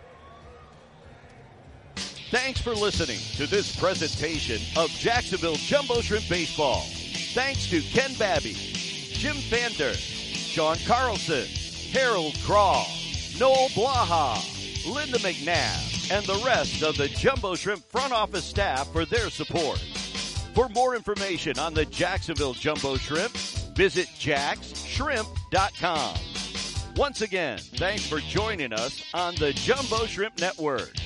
[SPEAKER 11] Thanks for listening to this presentation of Jacksonville Jumbo Shrimp Baseball. Thanks to Ken Babby, Jim Fander, Sean Carlson, Harold Crawl, Noel Blaha, Linda McNabb, and the rest of the Jumbo Shrimp front office staff for their support. For more information on the Jacksonville Jumbo Shrimp, visit jacks shrimp dot com. Once again, thanks for joining us on the Jumbo Shrimp Network.